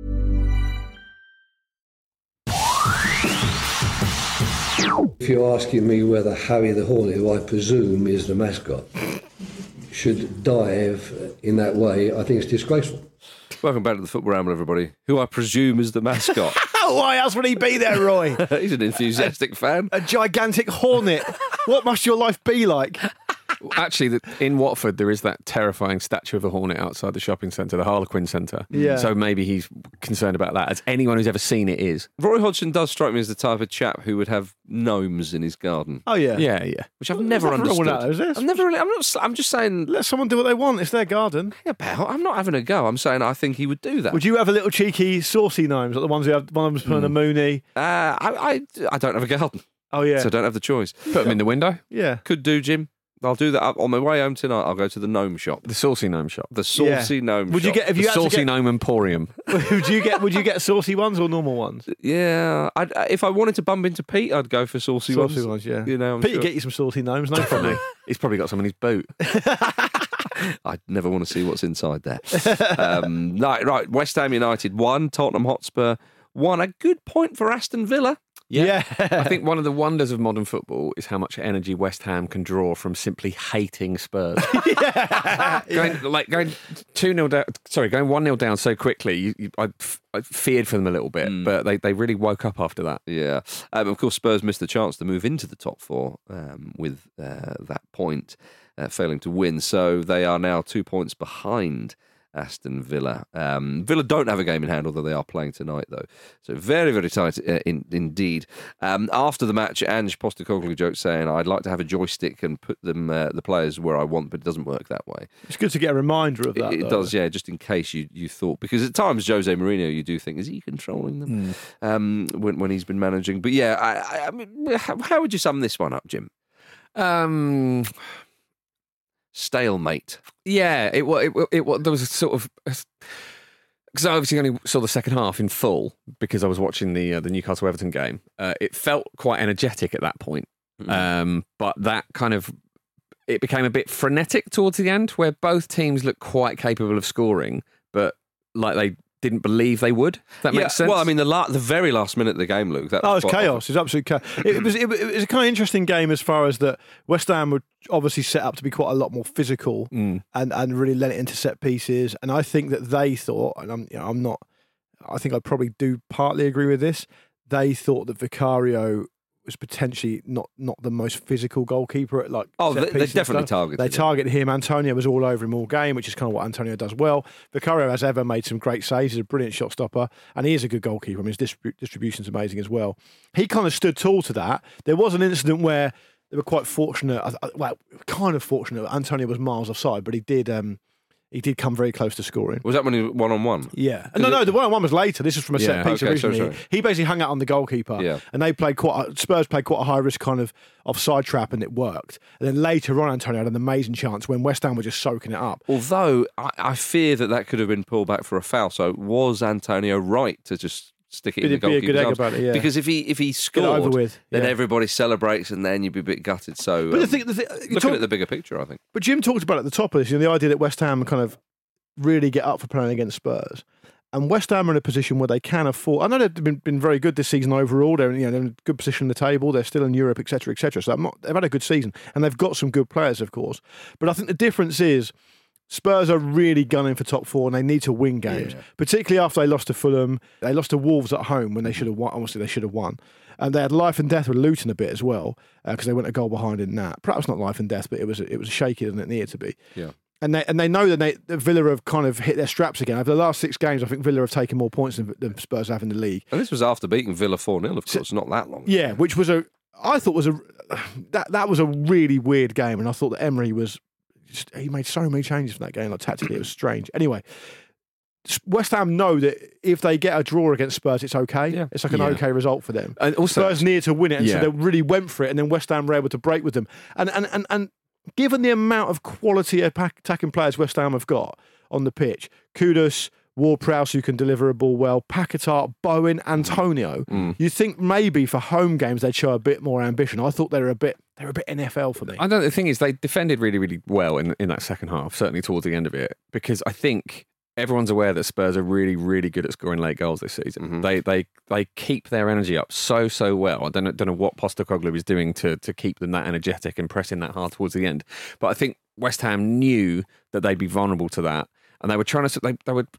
If you're asking me whether Harry the Hornet, who I presume is the mascot, should dive in that way, I think it's disgraceful. Welcome back to the Football Ramble, everybody, who I presume is the mascot. Why else would he be there, Roy? He's an enthusiastic fan. A gigantic hornet. What must your life be like? Actually, the, in Watford, there is that terrifying statue of a hornet outside the shopping centre, the Harlequin Centre. Yeah. So maybe he's concerned about that, as anyone who's ever seen it is. Roy Hodgson does strike me as the type of chap who would have gnomes in his garden. Oh, yeah. Yeah, yeah. Which I've Well, never there's nothing understood. wrong with that, is there? I've never really. I'm not. I'm just saying. Let someone do what they want. It's their garden. About. I'm not having a go. I'm saying I think he would do that. Would you have a little cheeky, saucy gnomes, like the ones who have one of them's putting a Mooney? Uh, I, I. I don't have a garden, Oh, yeah. so I don't have the choice. Put them in the window. Yeah. Could do, Jim. I'll do that on my way home tonight. I'll go to the gnome shop, The Saucy Gnome Shop. the saucy Yeah. gnome. Would you shop. get if The you had to Saucy get, Gnome Emporium. would you get would you get saucy ones or normal ones? Yeah, I'd, if I wanted to bump into Pete, I'd go for saucy, Saucy ones. ones, yeah. You know, I'm Peter, sure. get you some saucy gnomes, no problem. He's probably got some in his boot. I'd never want to see what's inside there. um, right, right. West Ham United won. Tottenham Hotspur won. A good point for Aston Villa. Yeah. I think one of the wonders of modern football is how much energy West Ham can draw from simply hating Spurs. going, like going two nil down, sorry, going one nil down so quickly. You, you, I, I feared for them a little bit, Mm. but they, they really woke up after that. Yeah. Um, of course, Spurs missed the chance to move into the top four um, with uh, that point, uh, failing to win. So they are now two points behind Aston Villa. Um, Villa don't have a game in hand, although they are playing tonight, though. So very, very tight uh, in, indeed. Um, after the match, Ange Postecoglou joked saying, I'd like to have a joystick and put them uh, the players where I want, but it doesn't work that way. It's good to get a reminder of that. It, it though. does, yeah, just in case you, you thought. Because at times, Jose Mourinho, you do think, is he controlling them um, when, when he's been managing? But yeah, I, I, I mean, how, how would you sum this one up, Jim? Um, Stalemate. yeah, it was. It, it, it, there was a sort of because I obviously only saw the second half in full because I was watching the uh, the Newcastle Everton game. Uh, it felt quite energetic at that point, um, but that kind of it became a bit frenetic towards the end, where both teams looked quite capable of scoring, but like they didn't believe they would. If that Yeah, makes sense. well, I mean, the la- the very last minute of the game, Luke. That Oh, it was quite- chaos. It was absolute chaos. It, it was it, was- it was a kind of interesting game as far as that West Ham were obviously set up to be quite a lot more physical Mm. and, and really let it into set pieces. And I think that they thought, and I'm you know, I'm not, I think I probably do partly agree with this. They thought that Vicario was potentially not, not the most physical goalkeeper at like. Oh, set they- they pieces and definitely stuff. targeted They him. targeted him. Antonio was all over him all game, which is kind of what Antonio does well. Vicario, as ever, made some great saves. He's a brilliant shot stopper, and he is a good goalkeeper. I mean, his distrib- distribution's amazing as well. He kind of stood tall to that. There was an incident where they were quite fortunate. I- I- Well, kind of fortunate. Antonio was miles offside, but he did. Um, He did come very close to scoring. Was that when he was one on one? Yeah. No, no, the one on one was later. This is from a set Yeah, piece okay, originally. sorry, sorry. He basically hung out on the goalkeeper. Yeah. And they played quite a, Spurs played quite a high risk kind of offside trap, and it worked. And then later on, Antonio had an amazing chance when West Ham were just soaking it up. Although I, I fear that that could have been pulled back for a foul. So was Antonio right to just stick it Be- in the be a good goalkeeper's egg arms? about it, yeah. Because if he if he Get it scored, over with. then yeah. everybody celebrates, and then you'd be a bit gutted. So But the um, thing, the thing, you looking talk- at the bigger picture, I think. But Jim talked about at the top of this, you know, the idea that West Ham kind of really get up for playing against Spurs. And West Ham are in a position where they can afford. I know they've been, been very good this season overall. They're, you know, they're in a good position in the table. They're still in Europe, et cetera, et cetera. So I'm not, they've had a good season. And they've got some good players, of course. But I think the difference is Spurs are really gunning for top four and they need to win games, particularly after they lost to Fulham. They lost to Wolves at home when they should have won. Obviously, they should have won. And they had life and death with Luton a bit as well because uh, they went a goal behind in that. Perhaps not life and death, but it was it was shakier than it needed to be. Yeah. And they and they know that, they, that Villa have kind of hit their straps again. Over the last six games, I think Villa have taken more points than, than Spurs have in the league. And this was after beating Villa four nil, of course, not that long. Yeah, which was a, I thought was a, that that was a really weird game. And I thought that Emery was, just, he made so many changes from that game. Like tactically, it was strange. Anyway, West Ham know that if they get a draw against Spurs, it's okay. Yeah. It's like an Yeah. okay result for them. And also- Spurs needed to win it, and Yeah. so they really went for it. And then West Ham were able to break with them. And and and and given the amount of quality attacking players West Ham have got on the pitch, Kudus, Ward-Prowse, who can deliver a ball well, Paquetá, Bowen, Antonio, Mm. you think maybe for home games they'd show a bit more ambition. I thought they were a bit they were a bit N F L for me. I don't. The thing is, they defended really, really well in in that second half. Certainly towards the end of it, because I think everyone's aware that Spurs are really, really good at scoring late goals this season. Mhm. They they they keep their energy up so so well. I don't know, don't know what Postecoglou is doing to to keep them that energetic and pressing that hard towards the end. But I think West Ham knew that they'd be vulnerable to that, and they were trying to they they were just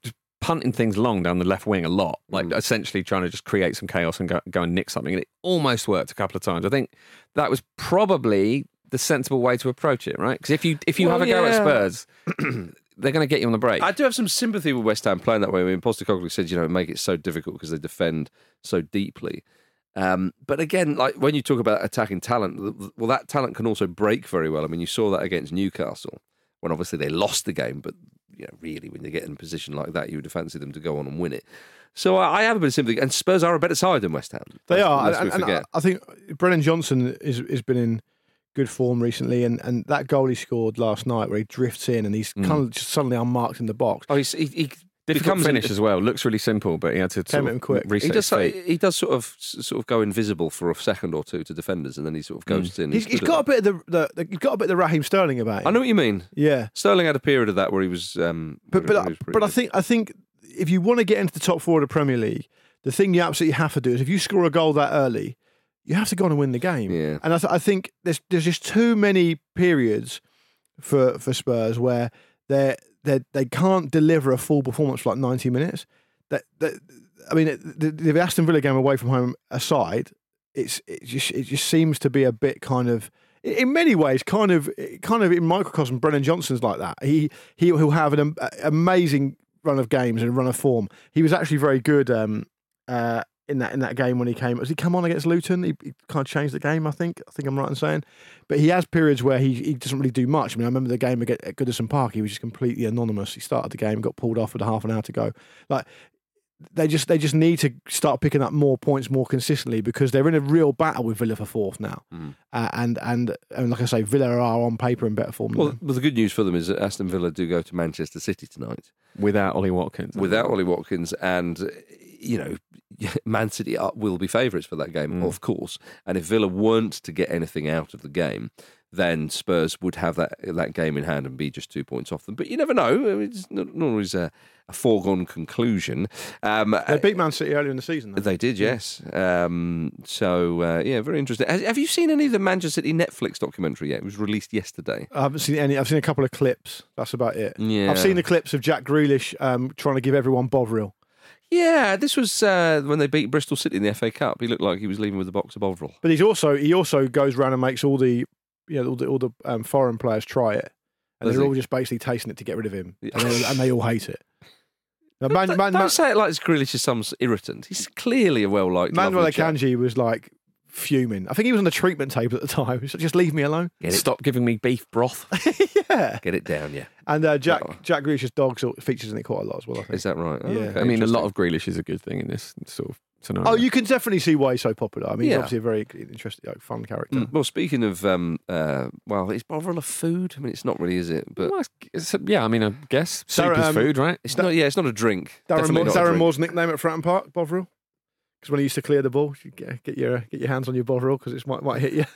punting things long down the left wing a lot, like Mm. essentially trying to just create some chaos and go, go and nick something. And it almost worked a couple of times. I think that was probably the sensible way to approach it, right? Because if you if you Well, have a go at yeah. Spurs, they're going to get you on the break. I do have some sympathy with West Ham playing that way. I mean, Postecoglou said, you know, make it so difficult because they defend so deeply. Um, but again, like when you talk about attacking talent, well, that talent can also break very well. I mean, you saw that against Newcastle when obviously they lost the game, but you know, really, when they get in a position like that, you would fancy them to go on and win it. So I I have a bit of sympathy, and Spurs are a better side than West Ham. They lest- are, lest and, we and forget. I think Brennan Johnson is has been in good form recently, and, and that goal he scored last night, where he drifts in and he's Mm. kind of just suddenly unmarked in the box. Oh, he's, he, he Difficult becomes finish an- as well. Looks really simple, but he had to Came sort at him of quick. reset He does. his feet. He does sort of sort of go invisible for a second or two to defenders, and then he sort of ghosts in. He's, he's good got a at bit of the, the, the he's got a bit of the Raheem Sterling about that. him. I know what you mean. Yeah, Sterling had a period of that where he was. Um, but where but he was pretty but I good. think I think if you want to get into the top four of the Premier League, the thing you absolutely have to do is if you score a goal that early, you have to go on and win the game. Yeah. And I, th- I think there's there's just too many periods for for Spurs where they they they can't deliver a full performance for like ninety minutes. That that I mean, the, the Aston Villa game away from home aside, it's it just it just seems to be a bit kind of. In many ways, kind of, kind of in microcosm, Brennan Johnson's like that. He he he'll have an am- amazing run of games and run of form. He was actually very good um, uh, in that in that game when he came. Has he come on against Luton? He, he kind of changed the game. I think. I think I'm right in saying. But he has periods where he he doesn't really do much. I mean, I remember the game at Goodison Park. He was just completely anonymous. He started the game, got pulled off with a half an hour to go. Like. They just they just need to start picking up more points more consistently because they're in a real battle with Villa for fourth now, Mm. uh, and and and like I say, Villa are on paper in better form. Than Well, them. well, the good news for them is that Aston Villa do go to Manchester City tonight Without Ollie Watkins. without Ollie Watkins, and uh, you know, Man City are, will be favourites for that game, Mm. of course. And if Villa weren't to get anything out of the game, then Spurs would have that that game in hand and be just two points off them. But you never know; I mean, it's not, not always a, a foregone conclusion. Um, They beat Man City earlier in the season. Though. They did, yes. Um, so, uh, yeah, very interesting. Has, have you seen any of the Manchester City Netflix documentary yet? It was released yesterday. I haven't seen any. I've seen a couple of clips. That's about it. Yeah. I've seen the clips of Jack Grealish um, trying to give everyone Bovril. Yeah, this was uh, when they beat Bristol City in the F A Cup. He looked like he was leaving with a box of Bovril. But he's also he also goes around and makes all the you know all the all the um, foreign players try it, and Does they're he? all just basically tasting it to get rid of him, Yeah. and, they, and they all hate it. Now, Don't, Man, don't Man, Man, say it like it's Grealish is some irritant. He's clearly a well-liked Manuel lovely chap. Akanji was like fuming. I think he was on the treatment table at the time. He said, just leave me alone. Get it, Stop giving me beef broth. Yeah. get it down, yeah. And uh, Jack Oh. Jack Grealish's dog sort of features in it quite a lot as well. I think. Is that right? Oh, Yeah. okay, I mean, a lot interesting. of Grealish is a good thing in this sort of scenario. Oh, you can definitely see why he's so popular. I mean, Yeah. he's obviously a very interesting, like, fun character. Mm, well, speaking of, um, uh, well, is Bovril a food? I mean, it's not really, is it? But Well, it's- it's- yeah, I mean, I guess soup Darren, is um, food, right? it's not. Yeah, it's not a drink. Darren, Definitely Moore, not a Darren drink. Moore's nickname at Fratton Park, Bovril. Because when he used to clear the ball, you get, get your get your hands on your Bovril because it might might hit you.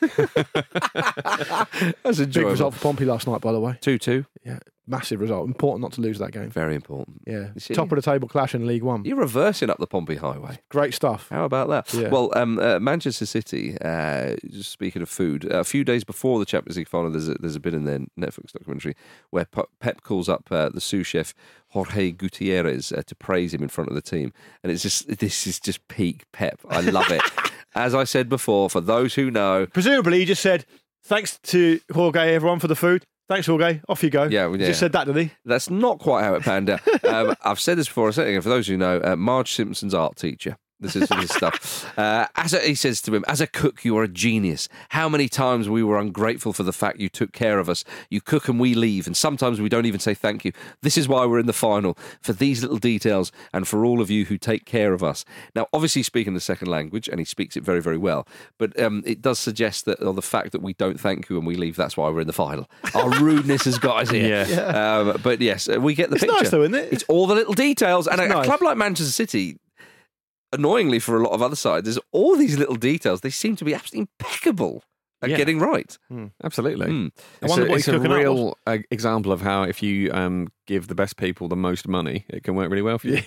That's Big enjoyable. result for Pompey last night, by the way. Two-two. Yeah, massive result. Important not to lose that game. Very important. Yeah, You see? top of the table clash in League One. You're reversing up the Pompey Highway. Great stuff. How about that? Yeah. Well, um, uh, Manchester City, uh, just speaking of food, a few days before the Champions League final, there's a, there's a bit in their Netflix documentary where Pe- Pep calls up uh, the sous chef Jorge Gutierrez uh, to praise him in front of the team. And it's just, this is just peak Pep. I love it. As I said before, for those who know, Presumably, he just said, "Thanks to Jorge, everyone, for the food. Thanks, Jorge. Off you go." Yeah, well, He yeah. just said that, did he? that's not quite how it panned out. Um, I've said this before, I'll say it again. For those who know, uh, Marge Simpson's art teacher. This is his stuff. Uh, as a, he says to him, as a cook, you are a genius. How many times we were ungrateful for the fact you took care of us. You cook and we leave, and sometimes we don't even say thank you. This is why we're in the final, for these little details and for all of you who take care of us. Now, obviously, he's speaking the second language, and he speaks it very, very well. But um, it does suggest that, or the fact that we don't thank you and we leave, that's why we're in the final. Our rudeness has got us here. Yeah. Um, but yes, we get the It's picture. nice though, isn't it? It's all the little details. And a, It's a nice. club like Manchester City, annoyingly for a lot of other sides, there's all these little details. They seem to be absolutely impeccable at Yeah. getting right. Absolutely. Mm. I It's wonder a, what it's he's a cooking up, real uh, example of how if you um, give the best people the most money, it can work really well for you.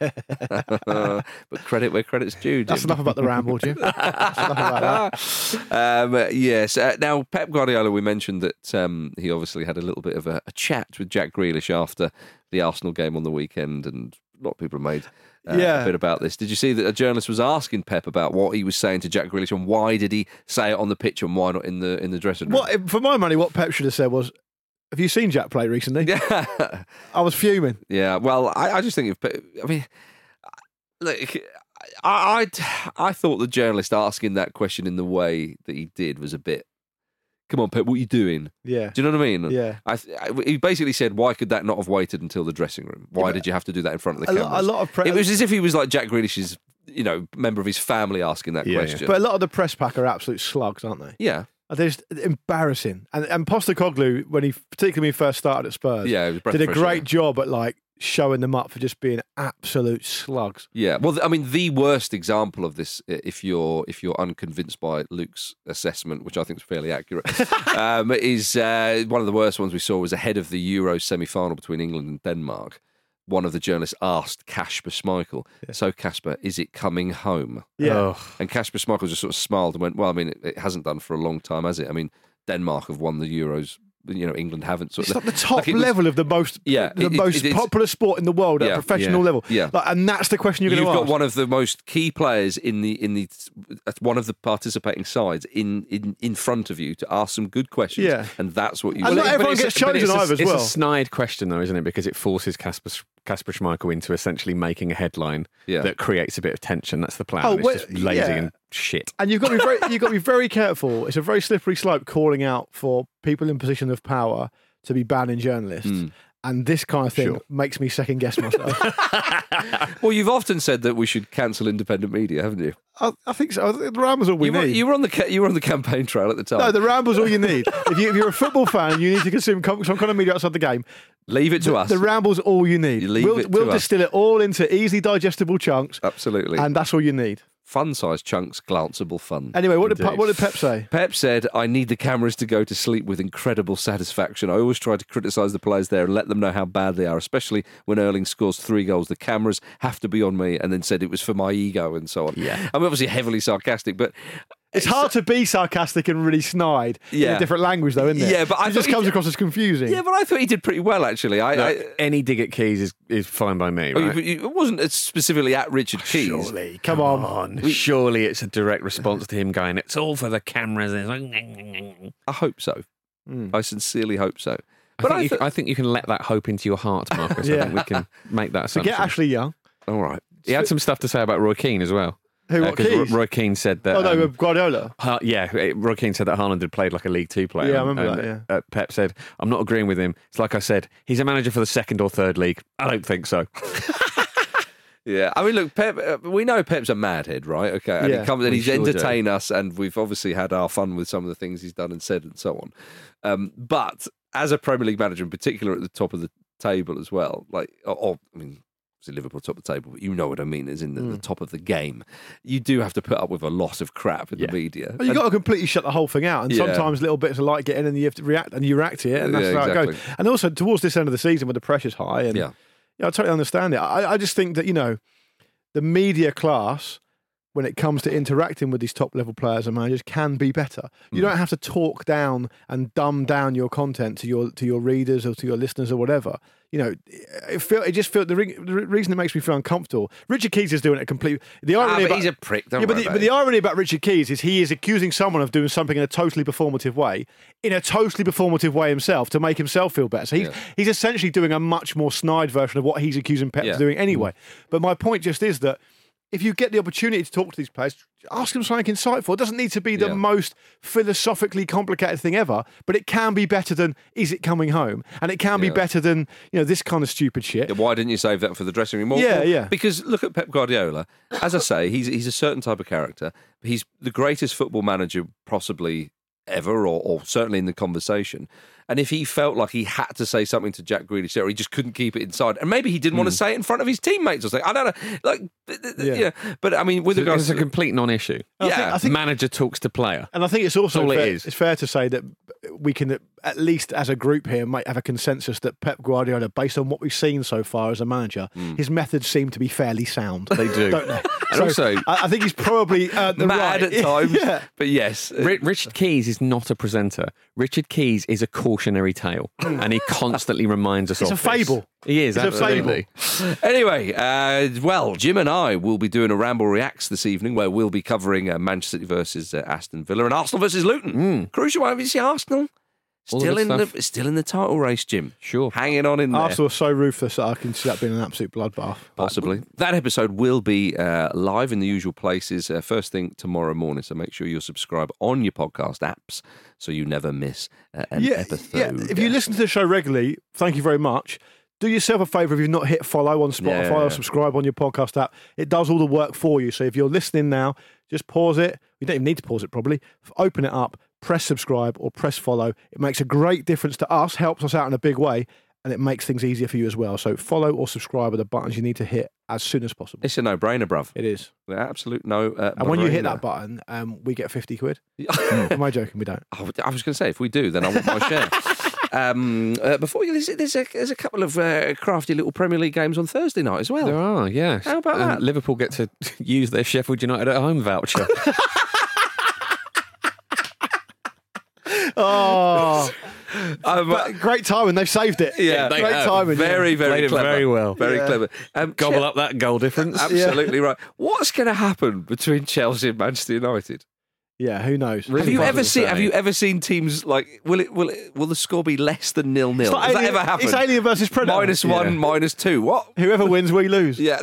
but credit where credit's due. That's Jim. enough about the ramble, Jim. That's enough about that. um, yes. Uh, now, Pep Guardiola, we mentioned that um, he obviously had a little bit of a, a chat with Jack Grealish after the Arsenal game on the weekend, and a lot of people have made uh, Yeah. a bit about this. Did you see that a journalist was asking Pep about what he was saying to Jack Grealish and why did he say it on the pitch and why not in the in the dressing room? What, for my money, what Pep should have said was, have you seen Jack play recently? Yeah. I was fuming. Yeah, well, I, I just think if Pep, I mean, look, I, I I thought the journalist asking that question in the way that he did was a bit. Come on, Pep, what are you doing? Yeah. Do you know what I mean? Yeah. I, I, he basically said, why could that not have waited until the dressing room? Why Yeah, did you have to do that in front of the a cameras? lot- a lot of pre- It was as if he was like Jack Grealish's, you know, member of his family asking that Yeah, yeah. question. But a lot of the press pack are absolute slugs, aren't they? yeah. They're just embarrassing. And, and Postecoglou, when he, particularly when he first started at Spurs, Yeah, it was a breath did a of fresh great air. job at like showing them up for just being absolute slugs. Yeah, well, th- I mean, the worst example of this, i- if you're if you're unconvinced by Luke's assessment, which I think is fairly accurate, um, is uh, one of the worst ones we saw was ahead of the Euro semi-final between England and Denmark. One of the journalists asked Kasper Schmeichel, "So Kasper, is it coming home?" Yeah. Oh. And Kasper Schmeichel just sort of smiled and went, "Well, I mean, it, it hasn't done for a long time, has it? I mean, Denmark have won the Euros." You know, England haven't. Sort It's of, like the top like it was- level of the most Yeah, the it- it- most it- it's- popular sport in the world at Yeah, a professional yeah, level. yeah. Like, and that's the question you're You've going to got ask. one of the most key players in the in the at one of the participating sides in, in in front of you to ask some good questions. Yeah. And that's what you And say. not But everyone it's- gets but chosen it's a- either as it's well. a snide question, though, isn't it? Because it forces Kasper Kasper Schmeichel into essentially making a headline Yeah. that creates a bit of tension. That's the plan. Oh, and it's well, just lazy yeah. and shit. And you've got to be very you've got to be very careful. It's a very slippery slope calling out for people in position of power to be banning journalists. Mm. And this kind of thing Sure. makes me second guess myself. Well, you've often said that we should cancel independent media, haven't you? I, I think so. I think the Ramble's all we You were, need. you were on the ca- you were on the campaign trail at the time. No, the Ramble's all you need. If, you, if you're a football fan, you need to consume com- some kind of media outside the game. Leave it to the, us. The Ramble's all you need. You leave we'll it to we'll us. distill it all into easily digestible chunks, Absolutely. and that's all you need. Fun-sized chunks, glanceable fun. Anyway, what did, Indeed. Pe- what did Pep say? Pep said, I need the cameras to go to sleep with incredible satisfaction. I always try to criticise the players there and let them know how bad they are, especially when Erling scores three goals. The cameras have to be on me, and then said it was for my ego and so on. Yeah. I'm obviously heavily sarcastic, but It's hard to be sarcastic and really snide in Yeah. a different language, though, isn't it? Yeah, but I it just thought he comes did- across as confusing. yeah, but I thought he did pretty well, actually. I, I, Look, any dig at Keys is, is fine by me. oh, Right? you- you- it wasn't specifically at Richard Keys. Surely, Come come, on. on. Surely it's a direct response to him going, it's all for the cameras. I I hope so. Mm. I sincerely hope so. But think, I you, th- I think you can let that hope into your heart, Marcus. Yeah. I think we can make that assumption. Forget Ashley Young. all right. He had some stuff to say about Roy Keane as well. Who, what, 'cause Roy, Keys? Roy Keane said that. Oh, no, um, Guardiola. Ha- yeah, it- Roy Keane said that Haaland had played like a League Two player. Yeah, I remember and, that, yeah. Uh, Pep said, I'm not agreeing with him. It's like I said, he's a manager for the second or third league. I don't think so. Yeah, I mean, look, Pep. Uh, we know Pep's a madhead, right? Okay, and Yeah, he comes and we he's sure do. entertained us, and we've obviously had our fun with some of the things he's done and said and so on. Um, but as a Premier League manager, in particular, at the top of the table as well, like, or, or I mean, obviously Liverpool top of the table, but you know what I mean, is in the, the top of the game. You do have to put up with a lot of crap in Yeah. the media. Well, you've got to completely shut the whole thing out. And Yeah. sometimes little bits of light get in and you have to react and you react to it. And that's Yeah, how it exactly. goes. And also, towards this end of the season where the pressure's high, and Yeah. yeah, I totally understand it. I, I just think that, you know, the media class, when it comes to interacting with these top level players and managers, can be better. You Mm. don't have to talk down and dumb down your content to your to your readers or to your listeners or whatever. You know, it feel it just feel the, re- the reason it makes me feel uncomfortable. Richard Keys is doing it completely. The Ah, irony but about, he's a prick. Don't yeah, but worry the, about but the it. irony about Richard Keys is he is accusing someone of doing something in a totally performative way, in a totally performative way himself to make himself feel better. So he's, Yeah. he's essentially doing a much more snide version of what he's accusing Pep Yeah. of doing anyway. But my point just is that if you get the opportunity to talk to these players, ask them something insightful. It doesn't need to be the Yeah. most philosophically complicated thing ever, but it can be better than "Is it coming home?" and it can Yeah. be better than, you know, this kind of stupid shit. Yeah, why didn't you save that for the dressing room? Well, Yeah, well, yeah. Because look at Pep Guardiola. As I say, he's he's a certain type of character. He's the greatest football manager possibly ever, or, or certainly in the conversation. And if he felt like he had to say something to Jack Grealish there, or he just couldn't keep it inside, and maybe he didn't want to say it in front of his teammates or something. I don't know. Like, th- th- Yeah. yeah. But I mean, with It's regards a to complete non-issue. I think- yeah, I think- Manager talks to player. And I think it's also That's all it fair, is. it's fair to say that we can at least as a group here, might have a consensus that Pep Guardiola, based on what we've seen so far as a manager, Mm. his methods seem to be fairly sound. They do. Don't they? And So also- I, I think he's probably uh, the Mad right. at times, yeah. but yes. Ri- Richard Keys is not a presenter. Richard Keys is a cautionary tale, and he constantly reminds us It's of a this. fable. He is, It's a absolutely. Anyway, uh, well, Jim and I will be doing a Ramble Reacts this evening where we'll be covering uh, Manchester City versus uh, Aston Villa and Arsenal versus Luton. Mm. Crucial one. Have you seen Arsenal? All the Still good in stuff. the still in the title race, Jim. Sure. Hanging on in there. Arsenal are so ruthless that I can see that being an absolute bloodbath. Possibly. That episode will be uh, live in the usual places uh, first thing tomorrow morning. So make sure you're subscribed on your podcast apps so you never miss uh, an yeah, episode. yeah. If you listen to the show regularly, thank you very much. Do yourself a favour if you've not hit follow on Spotify Yeah. or subscribe on your podcast app. It does all the work for you. So if you're listening now, just pause it. You don't even need to pause it probably. Open it up, press subscribe or press follow. It makes a great difference to us, helps us out in a big way, and it makes things easier for you as well. So follow or subscribe are the buttons you need to hit as soon as possible. It's a no-brainer, bruv. It is. Absolute no. Uh, And when you hit brainer. that button, um, we get fifty quid. Am I joking? We don't. I would- I was going to say, if we do, then I want my share. Um, uh, before you, there's, there's, a, there's a couple of uh, crafty little Premier League games on Thursday night as well. There are, yes. How about And that? Liverpool get to use their Sheffield United at home voucher. Oh, Um, but great timing. They've saved it. yeah, they great have. timing. very, yeah. very Played it clever. very well. Very Yeah. clever. Um, Gobble Che- up that goal difference. Absolutely right. What's going to happen between Chelsea and Manchester United? Yeah, who knows? Really Have you hard ever to seen? say. Have you ever seen teams like? Will it? Will it? Will the score be less than nil nil? It's Does like that Alien- ever happen? It's Alien versus Predator. Minus one, Yeah. minus two. What? Whoever wins, we lose. Yeah.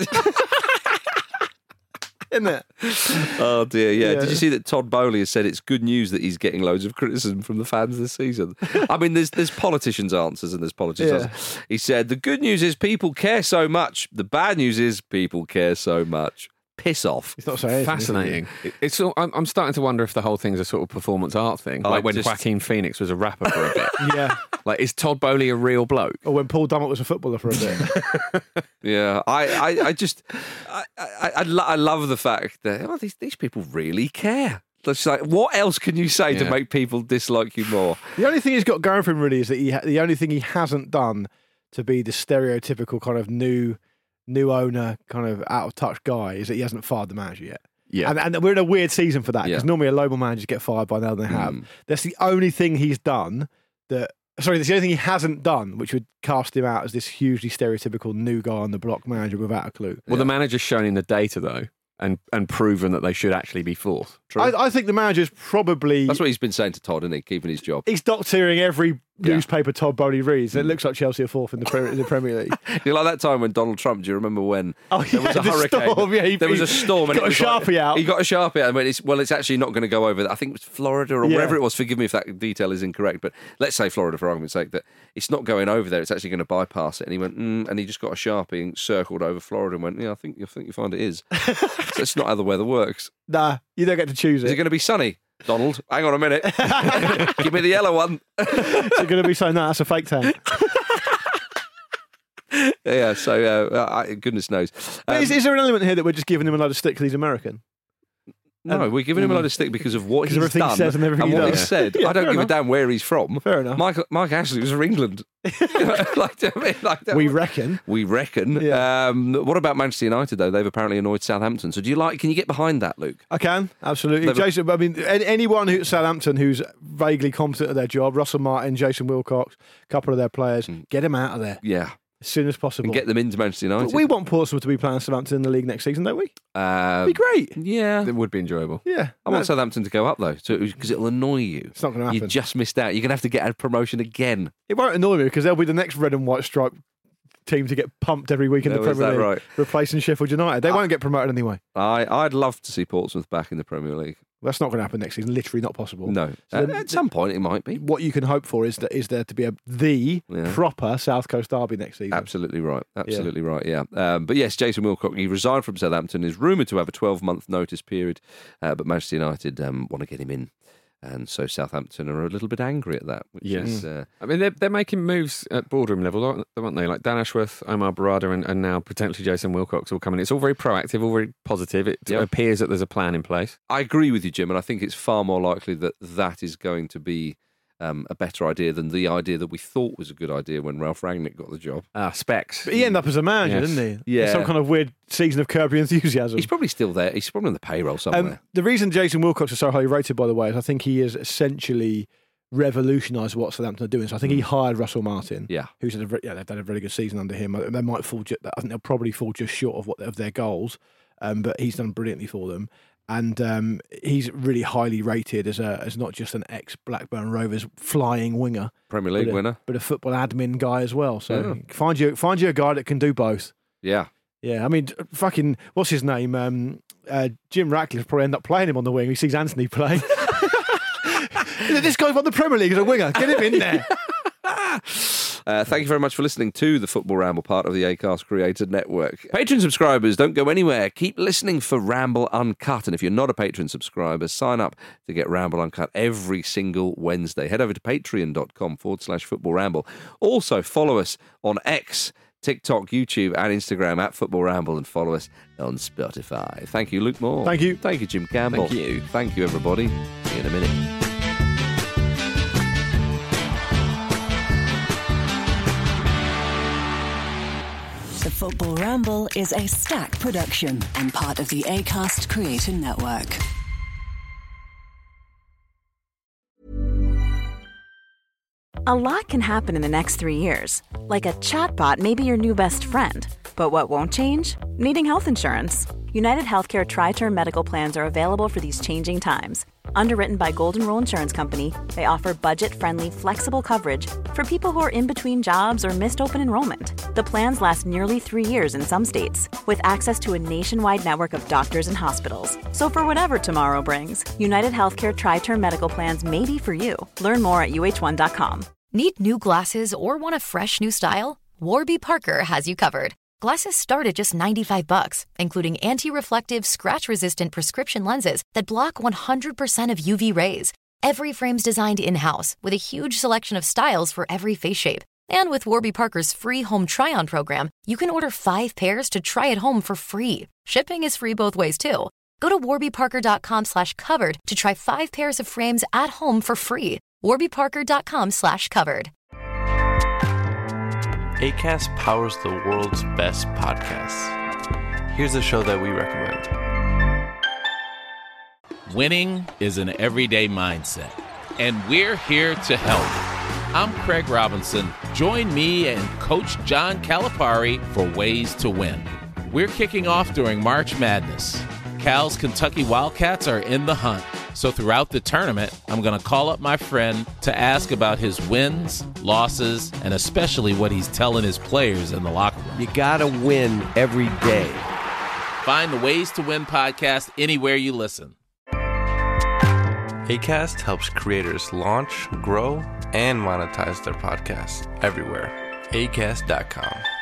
Isn't it? Oh dear, yeah. Yeah. Did you see that Todd Bowley has said it's good news that he's getting loads of criticism from the fans this season? I mean, there's there's politicians' answers and there's politicians' Yeah. answers. He said the good news is people care so much. The bad news is people care so much. Piss off. It's not so anything, Fascinating. It- It's. all- I'm, I'm starting to wonder if the whole thing's a sort of performance art thing, I like when just- Joaquin Phoenix was a rapper for a bit. isn't it? Yeah. Like, is Todd Bowley a real bloke? Or when Paul Dummett was a footballer for a bit. Yeah, I, I, I just, I, I, I, lo- I love the fact that oh, these these people really care. It's like, what else can you say to Yeah. make people dislike you more? The only thing he's got going for him really is that he ha- the only thing he hasn't done to be the stereotypical kind of new new owner, kind of out of touch guy is that he hasn't fired the manager yet. Yeah. And, and we're in a weird season for that because Yeah. normally a local managers get fired by now than they have. Mm. That's the only thing he's done that. Sorry, that's the only thing he hasn't done, which would cast him out as this hugely stereotypical new guy on the block manager without a clue. Well, the manager's shown in the data, though, and, and proven that they should actually be fourth. True. I, I think the manager's probably That's what he's been saying to Todd, isn't he? Keeping his job. he's doctoring every Yeah. newspaper Todd Bowley reads. It looks like Chelsea are fourth in the Premier, in the Premier League. You like that time when Donald Trump? Do you remember when Oh, there was yeah, a the hurricane? storm, yeah, he- there was a he storm. and got it a was like- Sharpie out. He got a Sharpie out and went, it's, well, it's actually not going to go over. I think it was Florida or Yeah. wherever it was. Forgive me if that detail is incorrect, but let's say Florida for argument's sake, that it's not going over there. It's actually going to bypass it. And he went, mm, and he just got a Sharpie and circled over Florida and went, yeah, I think you think you find it is. So it's not how the weather works. Nah, you don't get to choose Is it it. going to be sunny? Donald, hang on a minute. Give me the yellow one. It's going to be so. No, that's a fake tan. Yeah, so uh, I, goodness knows. But Um, is, is there an element here that we're just giving him a lot of stick because he's American? no, we're giving him a lot of stick because of what 'Cause he's everything he done says and everything he what does. he's said. Yeah, I don't fair give enough. a damn where he's from. Fair enough. Mike, Mike Ashley was from England. like, I mean, like that. We reckon. We reckon. Yeah. Um, what about Manchester United, though? They've apparently annoyed Southampton. So do you like, can you get behind that, Luke? I can, absolutely. They've- Jason, I mean, any- anyone who's Southampton who's vaguely competent at their job, Russell Martin, Jason Wilcox, a couple of their players, get them out of there Yeah. as soon as possible. And get them into Manchester But United. we want Portsmouth to be playing Southampton in the league next season, don't we? Um, Be great. Yeah. It would be enjoyable. Yeah. I No, want Southampton to go up, though, because it'll annoy you. it's not going to You happen. just missed out. You're going to have to get a promotion again. It won't annoy me because they'll be the next red and white stripe team to get pumped every week in the Oh, is Premier that League, right? replacing Sheffield United. They won't get promoted anyway. I, I'd love to see Portsmouth back in the Premier League. That's not going to happen next season. Literally not possible. No. So Uh, then- at some point, it might be. What you can hope for is that is there to be a the Yeah. proper South Coast derby next season. Absolutely right. Absolutely right. Yeah. Um, but yes, Jason Wilcock, he resigned from Southampton, is rumoured to have a twelve-month notice period, uh, but Manchester United um, want to get him in. And so Southampton are a little bit angry at that. Which Yes. is, uh, I mean, they're, they're making moves at boardroom level, aren't aren't they? Like Dan Ashworth, Omar Barada, and, and now potentially Jason Wilcox all coming. It's all very proactive, all very positive. It Yeah. appears that there's a plan in place. I agree with you, Jim, and I think it's far more likely that that is going to be um, a better idea than the idea that we thought was a good idea when Ralph Rangnick got the job. Ah, Specs. But he ended up as a manager, Yes. didn't he? Yeah. Some kind of weird season of Curb Your Enthusiasm. He's probably still there. He's probably on the payroll somewhere. Um, the reason Jason Wilcox is so highly rated, by the way, is I think he has essentially revolutionised what Southampton are doing. So I think he hired Russell Martin, Yeah. who's had a, ve- yeah, they've done a very good season under him. They might fall, ju- I think they'll probably fall just short of what of their goals, um, but he's done brilliantly for them. And um, he's really highly rated as a as not just an ex Blackburn Rovers flying winger, Premier League but a, winner. but a football admin guy as well. So Yeah. find you find you a guy that can do both. Yeah. Yeah, I mean, fucking, what's his name? Um, uh, Jim Ratcliffe probably end up playing him on the wing. He sees Anthony play. This guy's won the Premier League as a winger. Get him in there. Uh, thank you very much for listening to the Football Ramble, part of the Acast Creator Network. Patreon subscribers, don't go anywhere. Keep listening for Ramble Uncut. And if you're not a Patreon subscriber, sign up to get Ramble Uncut every single Wednesday. Head over to patreon.com forward slash football ramble. Also, follow us on X, TikTok, YouTube, and Instagram at Football Ramble, and follow us on Spotify. Thank you, Luke Moore. Thank you. Thank you, Jim Campbell. Thank you. Thank you, everybody. See you in a minute. The Football Ramble is a Stack production and part of the Acast Creator Network. A lot can happen in the next three years. Like a chatbot may be your new best friend. But what won't change? Needing health insurance. United Healthcare Tri-Term Medical Plans are available for these changing times. Underwritten by Golden Rule Insurance Company, they offer budget-friendly, flexible coverage for people who are in between jobs or missed open enrollment. The plans last nearly three years in some states, with access to a nationwide network of doctors and hospitals. So for whatever tomorrow brings, United Healthcare Tri-Term Medical Plans may be for you. Learn more at U H one dot com. Need new glasses or want a fresh new style? Warby Parker has you covered. Glasses start at just ninety-five bucks, including anti-reflective, scratch-resistant prescription lenses that block one hundred percent of U V rays. Every frame's designed in-house with a huge selection of styles for every face shape. And with Warby Parker's free home try-on program, you can order five pairs to try at home for free. Shipping is free both ways, too. Go to warbyparker.com slash covered to try five pairs of frames at home for free. warbyparker.com slash covered. Acast powers the world's best podcasts. Here's a show that we recommend. Winning is an everyday mindset, and we're here to help. I'm Craig Robinson. Join me and Coach John Calipari for Ways to Win. We're kicking off during March Madness. Cal's Kentucky Wildcats are in the hunt. So throughout the tournament, I'm going to call up my friend to ask about his wins, losses, and especially what he's telling his players in the locker room. You got to win every day. Find the Ways to Win podcast anywhere you listen. Acast helps creators launch, grow, and monetize their podcasts everywhere. acast dot com.